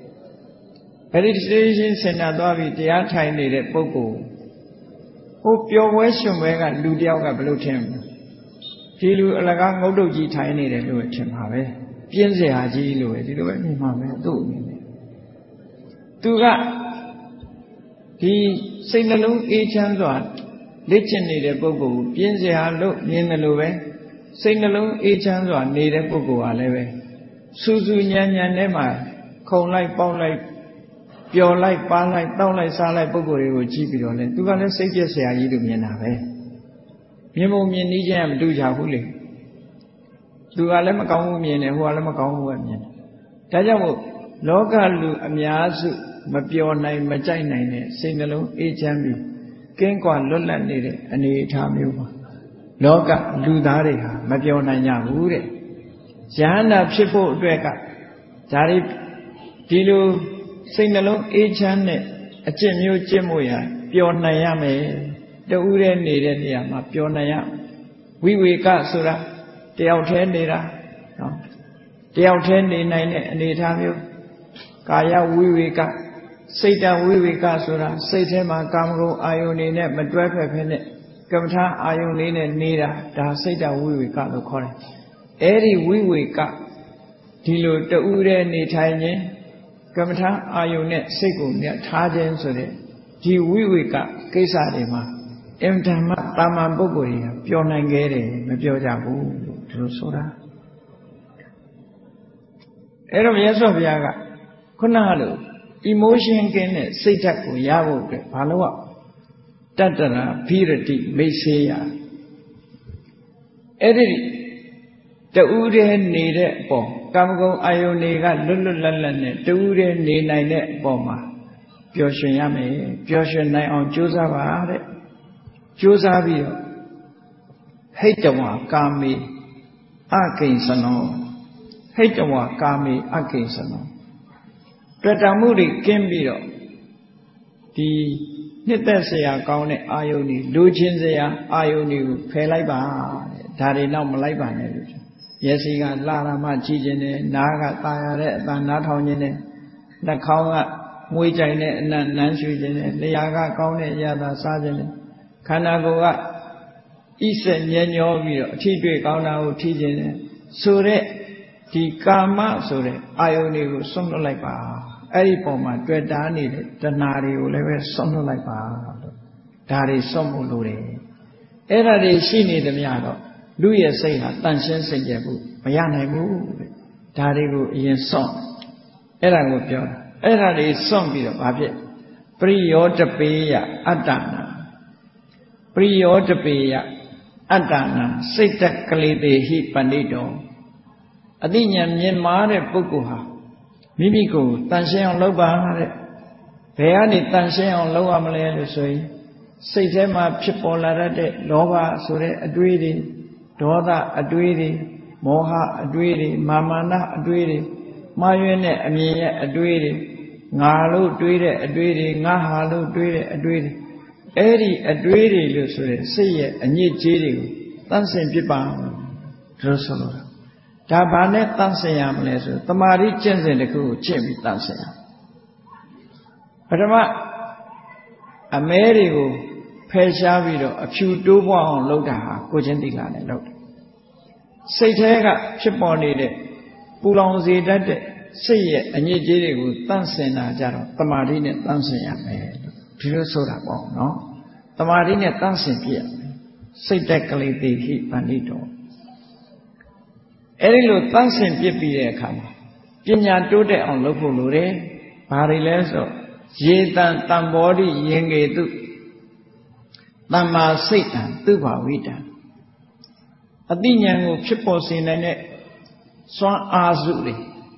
meditation center သွားပြီးတရားထိုင်နေတဲ့ပုဂ္ဂိုလ်ဟိုပျော်ပွဲရှင်ပွဲကလူတယောက်ကဘယ်လိုထင်လဲဒီလူအလကားငုတ်တုတ်ကြီးထိုင်နေတယ်လို့ထင်ပါပဲပြင်းစရာကြီးလို့ပဲဒီလိုပဲမြင်မှာပဲသူ့အနေနဲ့သူကဒီစိတ်နှလုံးအေးချမ်းစွာလေ့ကျင့်နေတဲ့ပုဂ္ဂိုလ်ကိုပြင်းစရာလို့မြင်တယ်လို့ပဲစိတ်နှလုံးအေးချမ်းစွာနေတဲ့ပုဂ္ဂိုလ်ဟာလည်းပဲစူးစူးညံ့ညံ့နဲ့မှခုံလိုက်ပေါက်လိုက်ပျော်လိုက်ပါလိုက်တောက်လိုက်စားလိုက်ပုဂ္ဂိုလ်တွေကိုကြည့်ပြီးတော့လေသူကလည်းစိတ်ပြည့်စရာကြီးလို့မြင်တာပဲမြင်ဖို့မြင်နည်းချင်းမတူကြဘူးလေသူကလည်းမကောင်းဘူးမြင်တယ်ဟိုကလည်းမကောင်းဘူးပဲမြင်တယ်ဒါကြောင့်မို့လောကလူအများစုမပျော်နိုင်မကြိုက်နိုင်တဲ့စိတ်နှလုံးအေးချမ်းပြီးကင်းကွာလွတ်လပ်နေတဲ့အနေအထားမျိုးပါလောကလူသားတွေဟာမပျော်နိုင်ကြဘူးတဲ့ယဟန္တာဖြစ်ဖို့အတွက်ကဒါဒီလိုစိတ်နှလုံးအေးချမ်းတဲ့အကျင့်မျိုးကျင့်ဖို့ရပျော်နိုင်ရမယ်တူးတဲ့နေတဲ့နေရာမှာပျော်နိုင်ရဝိဝေကဆိုတာတယောက်တည်းနေတာနော်တယောက်တည်းနေနိုင်တဲ့အနေအထားမျိုးကာယဝိဝေကစိတ်တဝိဝေကဆိုတာစိတ်ထဲမှာကာမဂုဏ်အာယုန်တွေနဲ့မတွဲဖက်ဖက်နဲ့ကမ္မထာအာယုန်လေးနဲ့နေတာဒါစိတ်တဝိဝေကလို့ခေါ်တယ်အဲ့ဒီဝိဝေကဒီလိုတူးတဲ့နေထိုင်ခြင်းကမ္မထာအာယုန်နဲ့စိတ်ကိုထားခြင်းဆိုတဲ့ဒီဝိဝေကကိစ္စတွေမှာအင်တန်မှတာမန်ပုဂ္ဂိုလ်တွေကပျော်နိုင်ခဲ့တယ်မပျော်ကြဘူးလို့ဒီလိုဆိုတာအဲ့တော့မြတ်စွာဘုရားကခုနကလို emotion ကင်းတဲ့စိတ်ဓာတ်ကိုရဖို့အတွက်ဘာလို့တတ္တရာဘိရတိမိတ်ဆေးရအဲ့ဒီတူးတဲ့နေတဲ့အပေါ်ကာမဂုဏ်အာယုန်တွေကလွတ်လွတ်လပ်လပ်နဲ့တူးတဲ့နေနိုင်တဲ့အပေါ်မှာပျော်ရွှင်ရမယ်ပျော်ရွှင်နိုင်အောင်ကြိုးစားပါတဲ့ကြိုးစားပြီးတော့ဟိတဝါကာမေအကိဉ္စနောဟိတဝါကာမေအကိဉ္စနောတွေ့တာမှုတွေကင်းပြီးတော့ဒီနှစ်သက်စရာကောင်းတဲ့အာယုန်တွေလူချင်းစရာအာယုန်တွေကိုဖယ်လိုက်ပါတဲ့ဒါတွေတော့မလိုက်ပါနဲ့လို့မျက်စိကလှလာမှကြည့်ခြင်းနဲ့နားကသာရတဲ့အသံနားထောင်ခြင်းနဲ့နှာခေါင်းကမွေးကြိုင်တဲ့အနံ့နမ်းရှူခြင်းနဲ့လျှာကကောင်းတဲ့အရာသာစားခြင်းနဲ့ခန္ဓာကိုယ်ကဣစက်ညံ့ညောပြီးတော့အထီးတွေ့ကောင်းတာကိုထီးခြင်းနဲ့ဆိုတဲ့ဒီကာမဆိုတဲ့အာယုန်တွေကိုဆွန့်လွတ်လိုက်ပါအဲ့ဒီပုံမှာတွေ့တာနေတဲ့တဏှာတွေကိုလည်းပဲဆွန့်လွတ်လိုက်ပါလို့ဒါတွေဆွန့်ဖို့လိုတယ်အဲ့ဒါတွေရှိနေသမျှတော့လူရဲ့စိတ်ဟာတန်ရှင်းစိတ်ကြဖို့မရနိုင်ဘူးတဲ့ဒါတွေကိုအရင်ဆွန့်အဲ့ဒါကိုပြောတာအဲ့ဒါတွေဆွန့်ပြီးတော့ဘာဖြစ်ပရိယောတပေယအတ္တနာပရိယောတပေယအတ္တနာစိတ်တကလေးတေဟိပဏိတောအသိဉာဏ်မြင်မာတဲ့ပုဂ္ဂိုလ်ဟာမိမိကိုတန်ရှင်းအောင်လုပ်ပါတဲ့ဘယ်ကနေတန်ရှင်းအောင်လုပ်ရမလဲလို့ဆိုရင်စိတ်ထဲမှာဖြစ်ပေါ်လာတဲ့လောဘဆိုတဲ့အတွေးတွေဒေါသအတွေးတွေမောဟအတွေးတွေမာမာနအတွေးတွေမှားယွင်းတဲ့အမြင်ရဲ့အတွေးတွေငါလို့တွေးတဲ့အတွေးတွေငါဟာလို့တွေးတဲ့အတွေးတွေအဲ့ဒီအတွေးတွေလို့ဆိုတဲ့စိတ်ရဲ့အညစ်အကြေးတွေကိုတန့်စင်ပြပါလို့ဆိုလို့ဒါဘာနဲ့တန့်စင်ရမလဲဆိုတမာရီကျင့်စဉ်တစ်ခုကိုကျင့်ပြီးတန့်စင်ရပထမအမဲတွေကိုဖယ်ရှားပြီးတော့အဖြူတိုးပွားအောင်လုပ်တာဟာကိုချင်းတိလာနဲ့လုပ်တယ်စိတ်ထဲကဖြစ်ပေါ်နေတဲ့ပူလောင်စေတတ်တဲ့စိတ်ရဲ့အညစ်အကြေးတွေကိုတန့်စင်တာကြတော့တမာရီနဲ့တန့်စင်ရမယ်ဒီလိုဆိုတာပေါ့နော်တမာရီနဲ့တန့်စင်ပြရမယ်စိတ်တက်ကလေးသိဟိပဏိတောအဲဒီလိုတန့်စင်ပြပြီးတဲ့အခါမှာပညာတိုးတက်အောင်လုပ်ဖို့လိုတယ်ဘာတွေလဲဆိုရေတံတံဘောဓိယင်္ဂေတုသမ္မာစိတ်တံသူဘာဝိတံအတိညာဉ်ကိုဖြစ်ပေါ်စေနိုင်တဲ့စွမ်းအားစုတွေ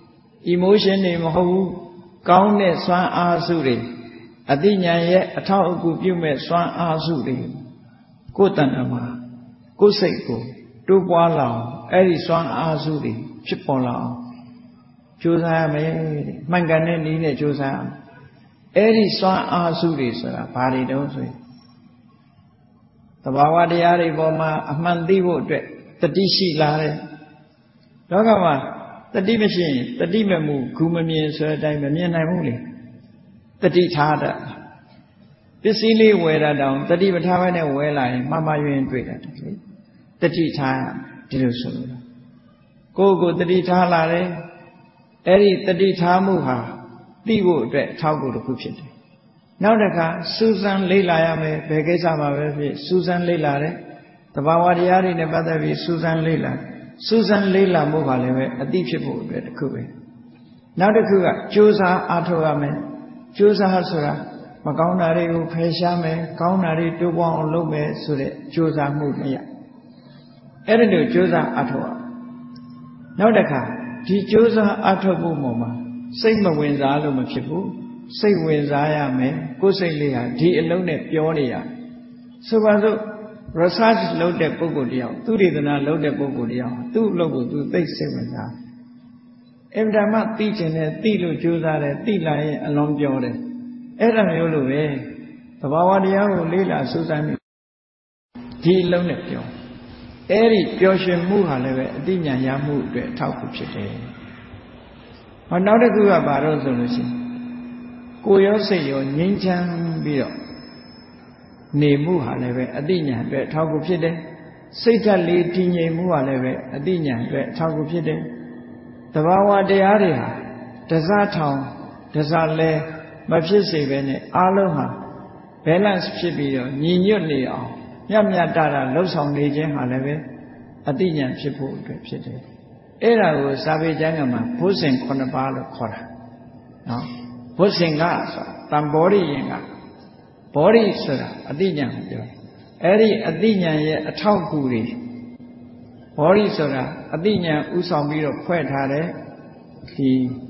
emotion တွေမဟုတ်ဘူးကောင်းတဲ့စွမ်းအားစုတွေအတိညာဉ်ရဲ့အထောက်အကူပြုမဲ့စွမ်းအားစုတွေကိုယ်တဏ္ဍာမှာကိုယ်စိတ်ကိုတိုးပွားလာအောင်အဲ့ဒီစွမ်းအားစုတွေဖြစ်ပေါ်လာအောင်ကြိုးစားရမယ်မှန်ကန်တဲ့နည်းနဲ့ကြိုးစားရမယ်အဲ့ဒီစွမ်းအားစုတွေဆိုတာဘာတွေတုံးဆိုရင်သဘာဝတရားတွေပေါ်မှာအမှန်သိဖို့အတွက်တတိရှိလာတယ်လောကမှာတတိမရှိရင်တတိမမှုဂုမမြင်ဆိုတဲ့အတိုင်းမမြင်နိုင်ဘူးလေတတိထားတတ်ပစ္စည်းလေးဝယ်တာတောင်တတိမထားဘဲနဲ့ဝယ်လာရင်မှားမှားယွင်းတွေ့တတ်တယ်လေတတိထားရဒီလိုဆိုလို့ကိုယ်တတိထားလာတယ်အဲ့ဒီတတိထားမှုဟာသိဖို့အတွက်အထောက်အကူတစ်ခုဖြစ်တယ်နောက်တစ်ခါစူးစမ်းလေ့လာရမယ်ဘယ်ကိစ္စမှာပဲဖြစ်စူးစမ်းလေ့လာတယ်သဘာဝတရားတွေနဲ့ပတ်သက်ပြီးစူးစမ်းလေ့လာမှုကလည်းပဲအသိဖြစ်ဖို့အတွက်တစ်ခုပဲနောက်တစ်ခုကကြိုးစားအားထုတ်ရမယ်ကြိုးစားဆိုတာမကောင်းတာတွေကိုဖယ်ရှားမယ်ကောင်းတာတွေတိုးပွားအောင်လုပ်မယ်ဆိုတဲ့ကြိုးစားမှုမရအဲ့ဒါလိုကြိုးစားအားထုတ်ရနောက်တစ်ခါဒီကြိုးစားအားထုတ်ဖို့မှာစိတ်မဝင်စားလို့မဖြစ်ဘူးစိတ်ဝင်စားရမယ်ကိုယ်စိတ်လေးဟာဒီအလုံးနဲ့ပြောနေရဆိုပါစို့ research လုပ်တဲ့ပုဂ္ဂိုလ်တယောက်သုတေသနလုပ်တဲ့ပုဂ္ဂိုလ်တယောက်သူ့အလုပ်ကိုသူသိစိတ်ဝင်စားအင်တာမသိကျင်တယ်သိလို့ကြိုးစားတယ်သိလာရင်အလုံးပြောတယ်အဲ့ဒါမျိုးလိုပဲသဘာဝတရားကိုလေ့လာစူးစမ်းပြီးဒီအလုံးနဲ့ပြောအဲ့ဒီပျော်ရွှင်မှုဟာလည်းပဲအတိညာဏ်ရမှုအတွက်အထောက်အကူဖြစ်တယ်ဟောနောက်တစ်ခုကဘာလို့ဆိုလို့ရှိရင်ကိုယ်ရောစိတ်ရောငြိမ်းချမ်းပြီးတော့နေမှုဟာလည်းပဲအတိညာဏ်အတွက်အထောက်အကူဖြစ်တယ်စိတ်ဓာတ်လေးတည်ငြိမ်မှုဟာလည်းပဲအတိညာဏ်အတွက်အထောက်အကူဖြစ်တယ်သဘာဝတရားတွေဟာတစားထောင်တစားလဲမဖြစ်စေဘဲနဲ့အားလုံးဟာ balance ဖြစ်ပြီးတော့ညီညွတ်နေအောင်မျှမျှတတလှုပ်ဆောင်နေခြင်းဟာလည်းပဲအတိညာဏ်ဖြစ်ဖို့အတွက်ဖြစ်တယ်အဲ့ဒါကိုစာပေကျမ်းကမှာဘုဇင်9ပါးလို့ခေါ်တာနော်ဘုဇင်ကဆိုတာတံဘောဓိယင်ကဘောဓိဆိုတာအတိညာဏ်ကိုပြောအဲ့ဒီအတိညာဏ်ရဲ့အထောက်အကူတွေဘောဓိဆိုတာအတိညာဏ်ဥဆောင်ပြီးတော့ဖွဲ့ထားတဲ့ဒီ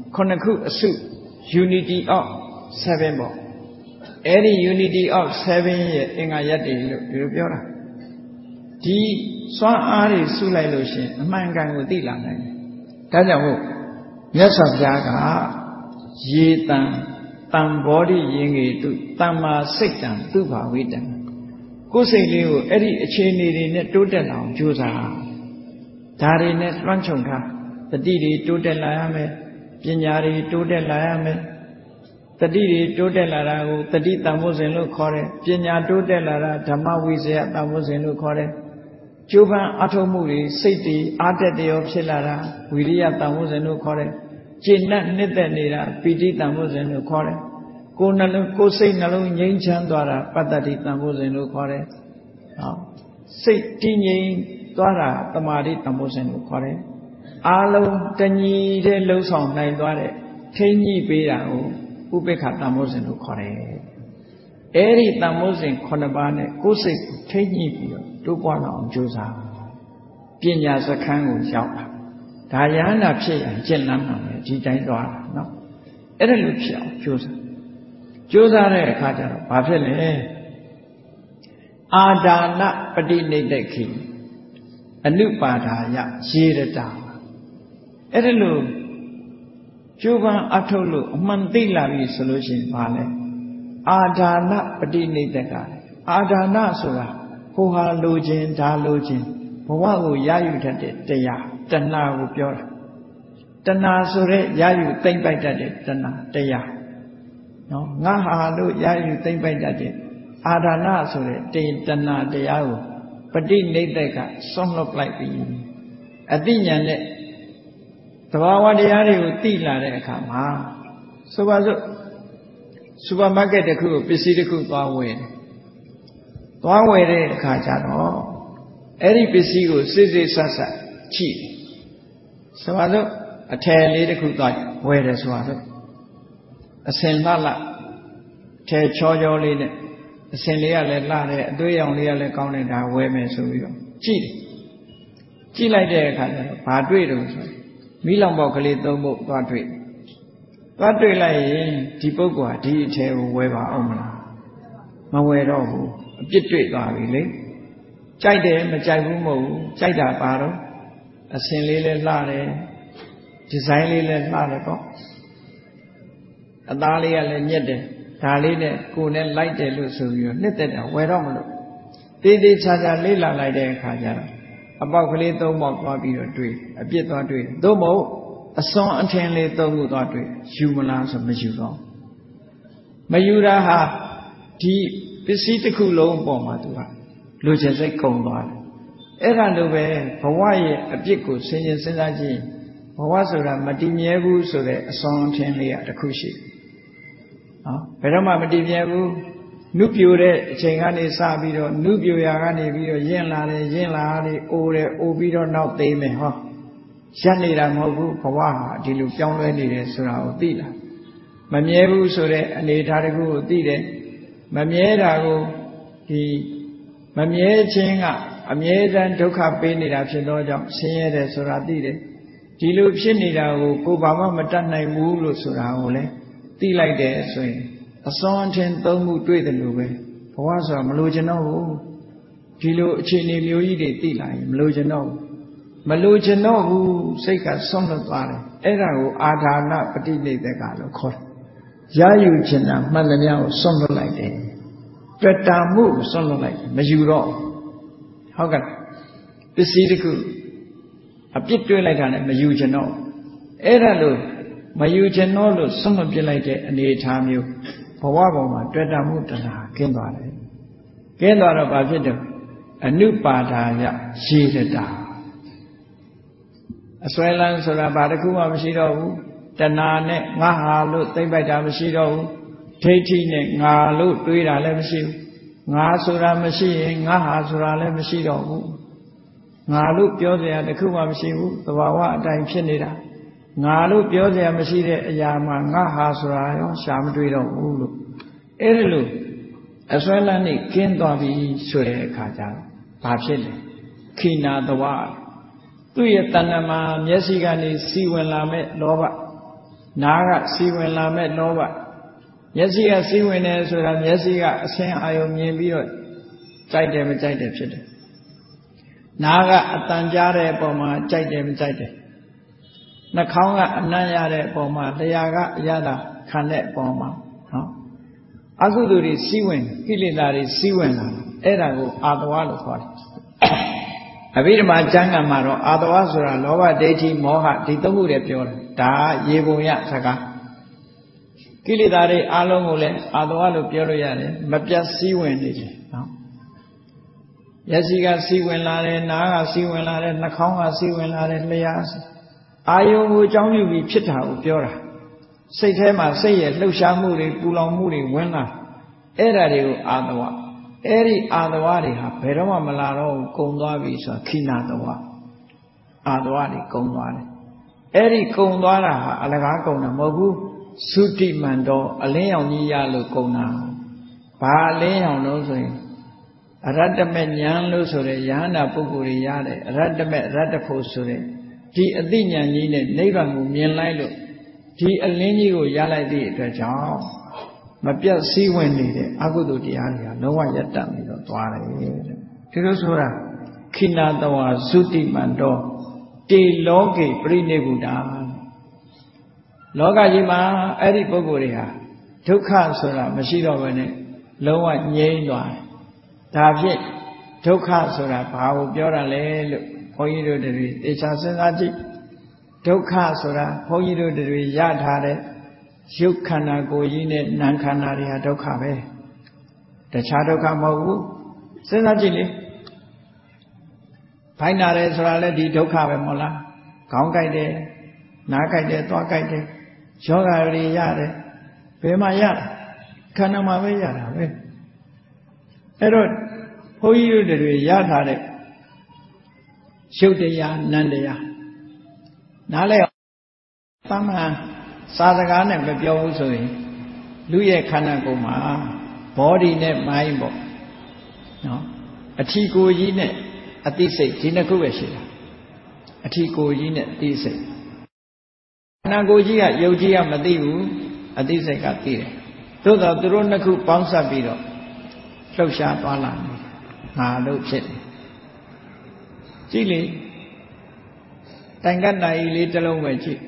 9ခုအစု unity of 7ပေါ့အဲ့ဒီ unity of 7ရဲ့အင်္ဂါရပ်တွေလို့ဒီလိုပြောတာဒီစွမ်းအားတွေစုလိုက်လို့ရှင်အမှန်ကန်ကိုသိလာနိုင်တယ်ဒါကြောင့်မို့မြတ်စွာဘုရားကရေတံတံဘောဓိယင်္ဂေတုတမ္မာစိတ်တံသူဘာဝိတံကိုယ်စိတ်လေးကိုအဲ့ဒီအခြေအနေတွေနဲ့တိုးတက်လာအောင်ကြိုးစားဒါတွေနဲ့လွှမ်းခြုံထားတတိတွေတိုးတက်လာရမယ်ပညာတွေတိုးတက်လာရမယ်တတိတွေတိုးတက်လာတာကိုတတိတံမိုးစဉ်လို့ခေါ်တယ်ပညာတိုးတက်လာတာဓမ္မဝိဇ္ဇာတံမိုးစဉ်လို့ခေါ်တယ်ကျိုးပန်းအထုံးမှုတွေစိတ်တွေအားတက်တရောဖြစ်လာတာဝိရိယတံမိုးစဉ်လို့ခေါ်တယ်ကျေနပ်နှစ်သက်နေတာပီတိတံမိုးစဉ်လို့ခေါ်တယ်ကိုယ်နှလုံးကိုယ်စိတ်နှလုံးငြိမ်းချမ်းသွားတာပတ္တတိတံမိုးစဉ်လို့ခေါ်တယ်ဟောစိတ်တည်ငြိမ်သွားတာတမာတိတံမိုးစဉ်လို့ခေါ်တယ်အားလုံးတညီတဲ့လှုပ်ဆောင်နိုင်သွားတဲ့ထိမ့်ညှိပေးတာကိုဥပေက္ခတံမိုးစဉ်လို့ခေါ်တယ်အဲ့ဒီတံမိုးစဉ်9ပါးနဲ့ကိုယ်စိတ်ထိမ့်ညှိပြီးတော့တိုးပွားလာအောင်ကြိုးစားပညာစခန်းကိုရောက်တာဒါယန္တာဖြစ်ရင်ကျင့်လမ်းမှာပဲဒီတိုင်းသွားတာနော်အဲ့ဒါလိုဖြစ်အောင်ကြိုးစားတဲ့အခါကျတော့ဘာဖြစ်လဲအာဒါနပฏิနိဒခိအနုပါဒာယရေရတာအဲ့ဒါလို့ကျိုးပန်းအထုတ်လို့အမှန်သိလာပြီဆိုလို့ရှိရင်ဘာလဲအာဒါနပฏิနိဒကအာဒါနဆိုတာဟိုဟာလိုခြင်းဒါလိုခြင်းဘဝကိုရယူတတ်တဲ့တရားတဏှာကိုပြောတာတဏှာဆိုတဲ့ရယူသိမ့်ပိုက်တတ်တဲ့တဏှာတရားနော်ငါဟာလို့ရယူသိမ့်ပိုက်တတ်တဲ့အာဒါနဆိုတဲ့တဏှာတရားကိုပฏิနိဒကဆွန့်လွတ်လိုက်ပြီအသိဉာဏ်နဲ့သဘာဝတရားတွေကိုသိလာတဲ့အခါမှာဆိုပါစို့စူပါမားကတ်တစ်ခုကိုပစ္စည်းတစ်ခုသွားဝယ်တဲ့အခါကျတော့အဲ့ဒီပစ္စည်းကိုစစ်စစ်ဆက်ဆက်ကြည့်ဆိုပါစို့အထည်လေးတစ်ခုသွားဝယ်တယ်ဆိုပါစို့အစင်လှလှထည်ချောချောလေးနဲ့အစင်လေးကလည်းလှတယ်အသွေးရောင်လေးကလည်းကောင်းတယ်ဒါဝယ်မယ်ဆိုပြီးတော့ကြည့်လိုက်တဲ့အခါကျတော့ဘာတွေ့တော့ဆိုမီးလောင်ပေါက်ကလေးသုံးဖို့သွားတွေ့လိုက်ရင်ဒီပုဂ္ဂိုလ်ဟာဒီအထည်ကိုဝယ်ပါအောင်မလားမဝယ်တော့ဘူးအပြစ်တွေ့သွားပြီလေကြိုက်တယ်မကြိုက်ဘူးမဟုတ်ဘူးကြိုက်တာပါတော့အစင်လေးလည်းလှတယ်ဒီဇိုင်းလေးလည်းလှတယ်ပေါ့အသားလေးကလည်းညက်တယ်ဒါလေးနဲ့ကိုယ်နဲ့လိုက်တယ်လို့ဆိုပြီးတော့နှစ်သက်တာဝယ်တော့မလို့တေးသေးချာချာလေးလာလိုက်တဲ့အခါကျတော့အပေါက်ကလေးသုံးပေါက်သွားပြီးတော့တွေ့အပြစ်သွားတွေ့သို့မဟုတ်အစွန်အထင်လေးသုံးခုသွားတွေ့ယူမလားဆိုမယူတော့မယူတာဟာဒီပစ္စည်းတစ်ခုလုံးအပေါ်မှာသူကလူကျင်စိတ်ကုန်သွားတယ်အဲ့ဒါလိုပဲဘဝရဲ့အပြစ်ကိုဆင်ခြင်စဉ်းစားကြည့်ဘဝဆိုတာမတည်မြဲဘူးဆိုတဲ့အစွန်အထင်လေးကတစ်ခုရှိနော်ဘယ်တော့မှမတည်မြဲဘူးနုပြိုတဲ့အချိန်ကနေစပြီးတော့နုပြိုရာကနေပြီးတော့ယဉ်လာတယ်ယဉ်လာတယ်အိုးတယ်အိုးပြီးတော့နောက်သိမ်းမယ်ဟောရပ်နေတာမဟုတ်ဘူးဘဝဟာဒီလိုပြောင်းလဲနေတယ်ဆိုတာကိုသိလာမမြဲဘူးဆိုတဲ့အနေအထားတစ်ခုကိုသိတယ်မမြဲတာကိုဒီမမြဲခြင်းကအမြဲတမ်းဒုက္ခပေးနေတာဖြစ်သောကြောင့်ဆင်းရဲတယ်ဆိုတာသိတယ်ဒီလိုဖြစ်နေတာကိုကိုယ်ဘာမှမတတ်နိုင်ဘူးလို့ဆိုတာကိုလည်းသိလိုက်တယ်ဆိုရင်အစွမ်းအထင်သုံးမှုတွေ့တယ်လို့ပဲဘဝဆိုတာမလိုချင်တော့ဘူးဒီလိုအခြေအနေမျိုးကြီးတွေသိလာရင်မလိုချင်တော့ဘူးစိတ်ကဆွန့်လွတ်သွားတယ်အဲ့ဒါကိုအာဒါနပฏิနိဒကလို့ခေါ်တယ်ရယူချင်တာမှန်သမျှကိုဆွန့်လွတ်လိုက်တယ်တွေ့တာမှုကိုဆွန့်လွတ်လိုက်မယူတော့ဟုတ်ကဲ့ပစ္စည်းတစ်ခုအပြစ်တွေ့လိုက်တာနဲ့မယူချင်တော့အဲ့ဒါလို့မယူချင်တော့လို့ဆွန့်လွတ်ပြလိုက်တဲ့အနေအထားမျိုးဘဝပေါ်မှာတွေ့တာမှုတဏှာကင်းသွားတယ်ကင်းသွားတော့ဘာဖြစ်တယ်အနုပါဒာယရေရတာအစွဲလန်းဆိုတာဘာတစ်ခုမှမရှိတော့ဘူးတဏှာနဲ့ငါဟာလို့သိမ့်ပိုက်တာမရှိတော့ဘူးဒိဋ္ဌိနဲ့ငါလို့တွေးတာလည်းမရှိဘူးငါဆိုတာမရှိရင်ငါဟာဆိုတာလည်းမရှိတော့ဘူးငါလို့ပြောစရာတစ်ခုမှမရှိဘူးသဘာဝအတိုင်းဖြစ်နေတာငါလို့ပြောစရာမရှိတဲ့အရာမှာငါဟာဆိုတာရောရှာမတွေ့တော့ဘူးလို့အဲ့ဒီလိုအစွဲလန်းနေကင်းသွားပြီဆိုတဲ့အခါကျတော့ဘာဖြစ်လဲခိနာတဝသူ့ရဲ့တဏ္ဍမှာမျက်စိကနေစီဝင်လာမဲ့လောဘနားကစီဝင်လာမဲ့လောဘမျက်စိကစီဝင်တယ်ဆိုတာမျက်စိကအဆင်းအာရုံမြင်ပြီးတော့ကြိုက်တယ်မကြိုက်တယ်ဖြစ်တယ်နားကအတန်ကြားတဲ့အပေါ်မှာကြိုက်တယ်မကြိုက်တယ်နှာခေါင်းကအနံ့ရတဲ့အပေါ်မှာလျှာကအရသာခံတဲ့အပေါ်မှာနော်အကုသိုလ်တွေစီးဝင်ကိလေသာတွေစီးဝင်လာအဲ့ဒါကိုအာတဝါလို့ခေါ်တယ်အဘိဓမ္မာကျမ်းဂန်မှာတော့အာတဝါဆိုတာလောဘဒိဋ္ဌိမောဟဒီသုံးခုတည်းပြောတယ်ဒါရေပုံရစကားကိလေသာတွေအလုံးကိုလည်းအာတဝါလို့ပြောလို့ရတယ်မပြတ်စီးဝင်နေတယ်နော်မျက်စိကစီးဝင်လာတယ်နားကစီးဝင်လာတယ်နှာခေါင်းကစီးဝင်လာတယ်လျှာအာယုံကိုအကြောင်းပြုပြီးဖြစ်တာကိုပြောတာစိတ်ထဲမှာစိတ်ရဲ့လှုပ်ရှားမှုတွေပူလောင်မှုတွေဝင်လာအဲ့ဒါတွေကိုအာတဝအဲ့ဒီအာတဝတွေဟာဘယ်တော့မှမလာတော့ကုံသွားပြီဆိုတာခိနာတဝအာတဝတွေကုံသွားတယ်အဲ့ဒီကုံသွားတာဟာအလကားကုံတာမဟုတ်ဘူးသုတိမန္တောအလင်းရောင်ကြီးရလို့ကုံတာဘာအလင်းရောင်လို့ဆိုရင်အရတ္တမေဉာဏ်လို့ဆိုတဲ့ယဟန္တာပုဂ္ဂိုလ်တွေရတယ်အရတ္တမေအရတ္တဖို့ဆိုတဲ့ဒီအသိဉာဏ်ကြီးနဲ့နိဗ္ဗာန်ကိုမြင်လိုက်လို့ဒီအလင်းကြီးကိုရလိုက်သည့်အတွက်ကြောင့်မပြတ်စည်းဝင်နေတဲ့အကုသိုလ်တရားတွေကလုံးဝရပ်တန့်ပြီးတော့သွားတယ်ဒီလိုဆိုတာခိနာတဝါသုတိမန္တောတေလောကေပရိနိဗ္ဗုဒ္ဓလောကကြီးမှာအဲ့ဒီပုဂ္ဂိုလ်တွေဟာဒုက္ခဆိုတာမရှိတော့ဘဲနဲ့လုံးဝငြိမ်းသွားတယ်ဒါဖြင့်ဒုက္ခဆိုတာဘာကိုပြောတာလဲလို့ဘုန်းကြီးတို့တွေသေချာစဉ်းစားကြည့်ဒုက္ခဆိုတာဘုန်းကြီးတို့တွေရထားတဲ့ရုပ်ခန္ဓာကိုယ်ကြီးနဲ့နာမ်ခန္ဓာတွေဟာဒုက္ခပဲတခြားဒုက္ခမဟုတ်ဘူးစဉ်းစားကြည့်လေဘိုင်းနာတယ်ဆိုတာလည်းဒီဒုက္ခပဲမဟုတ်လားခေါင်းကိုက်တယ်နားကိုက်တယ်သွားကိုက်တယ်ယောဂတွေရတယ်ဘယ်မှာရခန္ဓာမှာပဲရတာပဲအဲ့တော့ဘုန်းကြီးတို့တွေရထားတဲ့ရုပ်တရားနံတရားနားလဲသမ္မာစာစကားနဲ့မပြောဘူးဆိုရင်လူရဲ့ခန္ဓာကိုယ်မှာ body နဲ့ mind ပေါ့နော်အထီကိုယ်ကြီးနဲ့အသိစိတ်ဒီနှစ်ခုပဲရှိတာအထီကိုယ်ကြီးနဲ့အသိစိတ်ခန္ဓာကိုယ်ကြီးကယုတ်ကြီးကမသိဘူးအသိစိတ်ကသိတယ်သို့တော့သူတို့နှစ်ခုပေါင်းစပ်ပြီးတော့လှုပ်ရှားသွားလာနေငါလို့ဖြစ်တယ်ကြည့်လေတိုင်ကတ်နိုင်လေးတစ်လုံးပဲကြည့်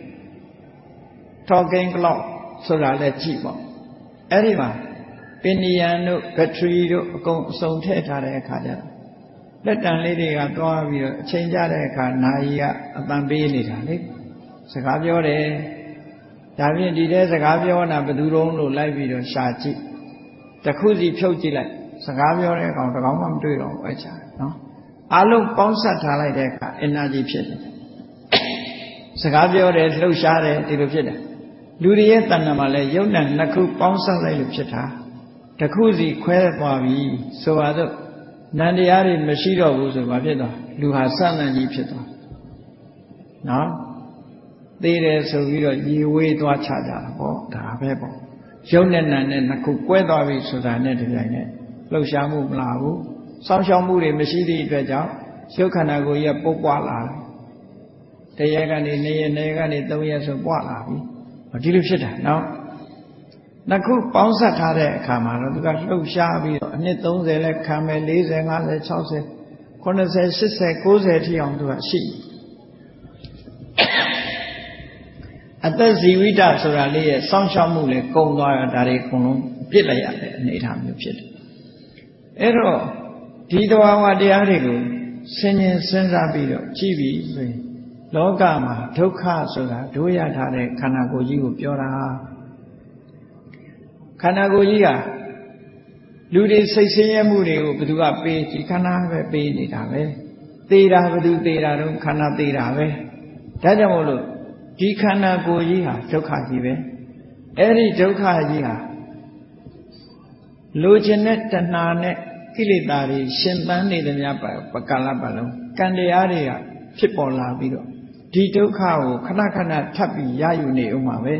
talking clock ဆိုတာလည်းကြည့်ပေါ့အဲ့ဒီမှာပင်နီယန်တို့ဘက်ထရီတို့အကုန်အစုံထည့်ထားတဲ့အခါကျတော့လက်တံလေးတွေကသွားပြီးတော့အချိန်ကြတဲ့အခါနာယီကအတန်ပေးနေတာလေစကားပြောတယ်ဒါဖြင့်ဒီတဲ့စကားပြောတာဘယ်သူတုံးလို့လိုက်ပြီးတော့ရှာကြည့်တစ်ခုစီဖြုတ်ကြည့်လိုက်စကားပြောတဲ့ကောင်တစ်ကောင်မှမတွေ့တော့ဘူးအဲ့ချာနော်အလုံးပေါင်းစပ်ထားလိုက်တဲ့အခါ energy ဖြစ်တယ်စကားပြောတယ်လှုပ်ရှားတယ်ဒီလိုဖြစ်တယ်လူတွေရဲ့တဏ္ဍာမှာလည်းယုံနဲ့နှစ်ခုပေါင်းစပ်လိုက်လို့ဖြစ်တာတစ်ခုစီခွဲသွားပြီဆိုပါတော့နန္တရားတွေမရှိတော့ဘူးဆိုဘာဖြစ်သွားလူဟာစနံကြီးဖြစ်သွားနော်သေးတယ်ဆိုပြီးတော့ညီဝေးသွားချကြတာပေါ့ဒါပဲပေါ့ယုံနဲ့နံနဲ့နှစ်ခုကွဲသွားပြီဆိုတာနဲ့ဒီတိုင်းနဲ့လှုပ်ရှားမှုမလာဘူးစောင့်ရှောက်မှုတွေမရှိသည့်အတွက်ကြောင့်ရုပ်ခန္ဓာကိုယ်ကြီးပုတ်ပွားလာတယ်တရက်ကနေ2ရက်2ရက်ကနေ3ရက်ဆိုပွားလာပြီဒီလိုဖြစ်တာနော်နှစ်ခုပေါင်းစပ်ထားတဲ့အခါမှာတော့သူကလှုပ်ရှားပြီးတော့အနှစ်30လဲခံမယ်40 50 60 80 80 90ထိအောင်သူကရှိအသက်ဇီဝိတဆိုတာလေးရဲ့စောင့်ရှောက်မှုလေကုန်သွားတာဒါတွေအကုန်လုံးပြစ်လိုက်ရတဲ့အနေအထားမျိုးဖြစ်တယ်အဲ့တော့ဒီသဘာဝတရားတွေကိုဆင်ញင်စဉ်းစားပြီးတော့ကြည့်ပြီးဆိုရင်လောကမှာဒုက္ခဆိုတာတို့ရထားတဲ့ခန္ဓာကိုယ်ကြီးကိုပြောတာခန္ဓာကိုယ်ကြီးကလူတွေစိတ်ဆင်းရဲမှုတွေကိုဘယ်သူကပေးဒီခန္ဓာပဲပေးနေတာပဲသေတာဘယ်သူသေတာတော့ခန္ဓာသေတာပဲဒါကြောင့်မို့လို့ဒီခန္ဓာကိုယ်ကြီးဟာဒုက္ခကြီးပဲအဲ့ဒီဒုက္ခကြီးဟာလိုချင်တဲ့တဏှာနဲ့ကိလေသာတွေရှင်သန်နေသမျှပကာလပတ်လုံးကံတရားတွေကဖြစ်ပေါ်လာပြီးတော့ဒီဒုက္ခကိုခဏခဏထပ်ပြီးရယူနေဦးမှာပဲ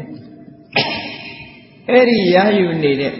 အဲ့ဒီရယူနေသ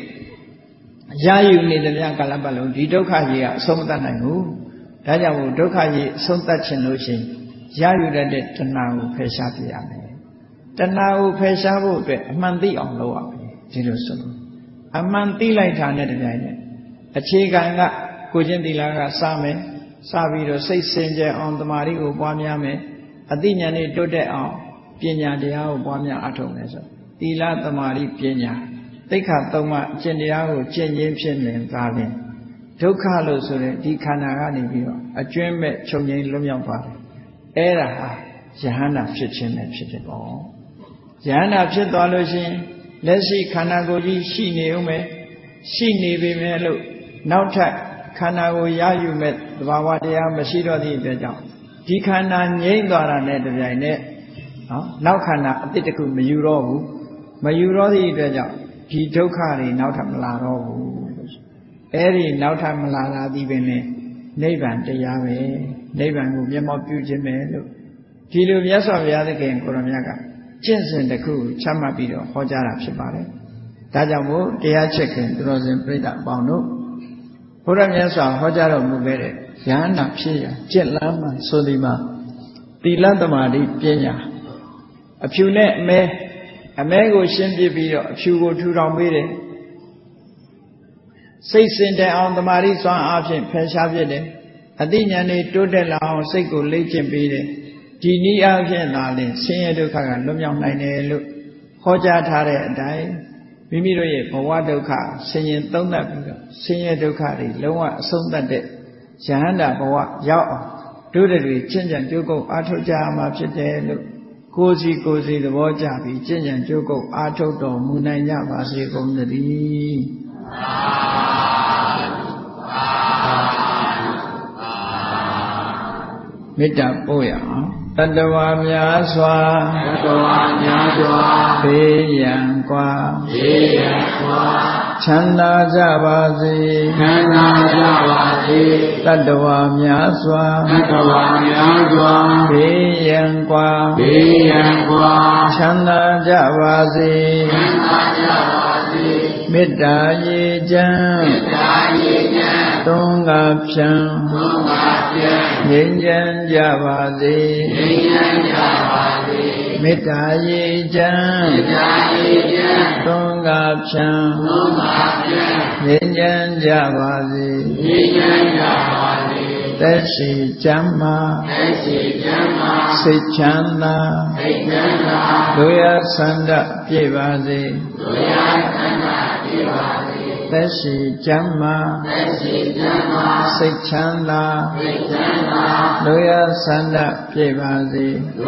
မျှကာလပတ်လုံးဒီဒုက္ခကြီးကအဆုံးမသတ်နိုင်ဘူးဒါကြောင့်မို့ဒုက္ခကြီးအဆုံးသတ်ခြင်းလို့ရှိရင်ရယူတဲ့တဏှာကိုဖယ်ရှားပြရမယ်တဏှာကိုဖယ်ရှားဖို့အတွက်အမှန်သိအောင်လုပ်ရမယ်ဒီလိုဆိုလို့အမှန်သိလိုက်တာနဲ့တပြိုင်နက်အခြေခံကကိုချင်းသီလကစမယ်စပြီးတော့စိတ်စင်ကြယ်အောင်တမာရီကိုပွားများမယ်အသိဉာဏ်နဲ့တိုးတက်အောင်ပညာတရားကိုပွားများအထောက်မယ်ဆိုသီလတမာရီပညာသိက္ခာသုံးပါးအကျင့်တရားကိုကျင့်ခြင်းဖြင့်လင်သာလင်ဒုက္ခလို့ဆိုတဲ့ဒီခန္ဓာကနေပြီးတော့အကျွမ်းမဲ့ချုပ်ငြိမ်းလွတ်မြောက်သွားတယ်အဲ့ဒါဟာယဟန္တာဖြစ်ခြင်းနဲ့ဖြစ်တယ်ပေါ့ယဟန္တာဖြစ်သွားလို့ရှိရင်လက်ရှိခန္ဓာကိုယ်ကြီးရှိနေဦးမယ်ရှိနေပေမဲ့လို့နောက်ထပ်ခန္ဓာကိုရယူမဲ့သဘာဝတရားမရှိတော့သည့်အတွက်ကြောင့်ဒီခန္ဓာငြိမ့်သွားတာနဲ့တပြိုင်နက်နော်နောက်ခန္ဓာအတိတ်တစ်ခုမယူတော့ဘူးမယူတော့သည့်အတွက်ကြောင့်ဒီဒုက္ခတွေနောက်ထပ်မလာတော့ဘူးအဲ့ဒီနောက်ထပ်မလာတာဒီပင်နဲ့နိဗ္ဗာန်တရားပဲနိဗ္ဗာန်ကိုမျက်မှောက်ပြုခြင်းပဲလို့ဒီလိုမြတ်စွာဘုရားသခင်ကိုရောမြတ်ကကျင့်စဉ်တစ်ခုချမှတ်ပြီးတော့ဟောကြားတာဖြစ်ပါတယ်ဒါကြောင့်မို့တရားချက်ခင်သူတော်စင်ပြိဿအပေါင်းတို့ဘုရားမြတ်စွာဟောကြားတော်မူခဲ့တဲ့ယဟန္တာဖြစ်ရာကျင့်လမ်းမှဆိုဒီမှာသီလသမာဓိပညာအဖြူနဲ့အမဲကိုရှင်းပြပြီးတော့အဖြူကိုထူထောင်ပေးတယ်စိတ်စင်တဲ့အောင်တမာတိစွမ်းအားဖြင့်ဖယ်ရှားဖြစ်တယ်အသိဉာဏ်တွေတိုးတက်လာအောင်စိတ်ကိုလေ့ကျင့်ပေးတယ်ဒီနည်းအားဖြင့်သာလျှင်ဆင်းရဲဒုက္ခကလွတ်မြောက်နိုင်တယ်လို့ဟောကြားထားတဲ့အတိုင်းမိမိတို့ရဲ့ဘဝဒုက္ခဆင်ရင်သုံးသပ်ပြီးတော့ဆင်းရဲဒုက္ခတွေလုံးဝအဆုံးသတ်တဲ့ယဟန္တာဘဝရောက်အောင်တို့တွေကျင့်ကြံကြိုးကုပ်အားထုတ်ကြရမှာဖြစ်တယ်လို့ကိုယ်စီသဘောကျပြီးကျင့်ကြံကြိုးကုပ်အားထုတ်တော်မူနိုင်ကြပါစေကုန်သတည်းမေတ္တာပို့ရအောင်တတဝါများစွာဘေးရန်ကွာချမ်းသာကြပါစေတတဝါများစွာဘေးရန်ကွာချမ်းသာကြပါစေမေတ္တာရေချမ်းသွန်ကားဖြံငြိမ်းချမ်းကြပါစေမေတ္တာရေချမ်းသွန်ကားဖြံငြိမ်းချမ်းကြပါစေသက်ရှိချမ်းသာစိတ်ချမ်းသာတို့ရဆန္ဒပြည့်ပါစေသက်ရှိချမ်းသာစိတ်ချမ်းသာတို့ရဆန္ဒပြည့်ပါစေ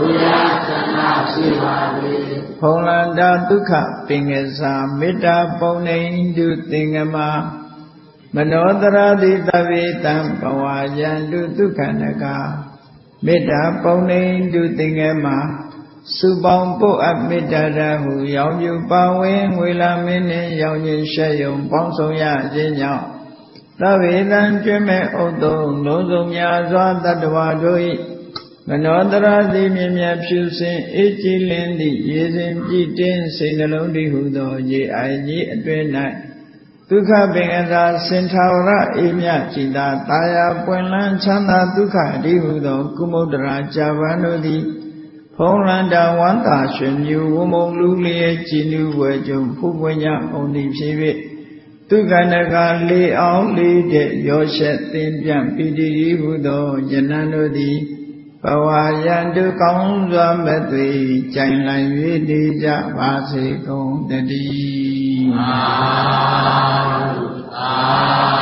ဖုံလန္တာဒုက္ခပင်ကစားမေတ္တာပုံနေတုသင်္ကမမနောတရတိတဗေတံဘဝယံတုဒုက္ခနကမေတ္တာပုံနေတုသင်္ကမစုပေါင်းပုတ်အပ်မေတ္တာဓာဟုရောင်ပြူပါဝင်ငွေလာမင်းနှင့်ရောင်ကြီးရှက်ယုံပေါင်းဆောင်ရခြင်းကြောင့်သဗ္ဗေတံကျွမ်းမဲ့ဥဒ္ဓုံလုံးစုံများစွာတတ္တဝါတို့၏မနောတရတိမြင်မြတ်ဖြူစင်အေးကြည်လင်းသည့်ရေစဉ်ကြည်တင်းစိတ်နှလုံးတည်ဟုသောရေအိုင်ကြီးအတွင်း၌ဒုက္ခပင်ကသာစင်ထာဝရအေးမြကြည်သာတာယာပွင့်လန်းချမ်းသာဒုက္ခတည်ဟုသောကုမုဒ္ဒရာဇာဗန်တို့သည်ဖုံးလန္တာဝန္တာရွှင်မြူဝမုံလူလျက်ကြည်နူးဝဲကြုံဖူးပွင့်ကြအောင်သည်ဖြစ်၍ဒုက္ခနကလေးအောင်လေးတဲ့ရောရှက်သင်ပြန့်ပိတိဤဟုသောယနံတို့သည်ဘဝယံတုကောင်းစွာမဲ့သွေကြိုင်လည်၍နေကြပါစေကုန်တည်း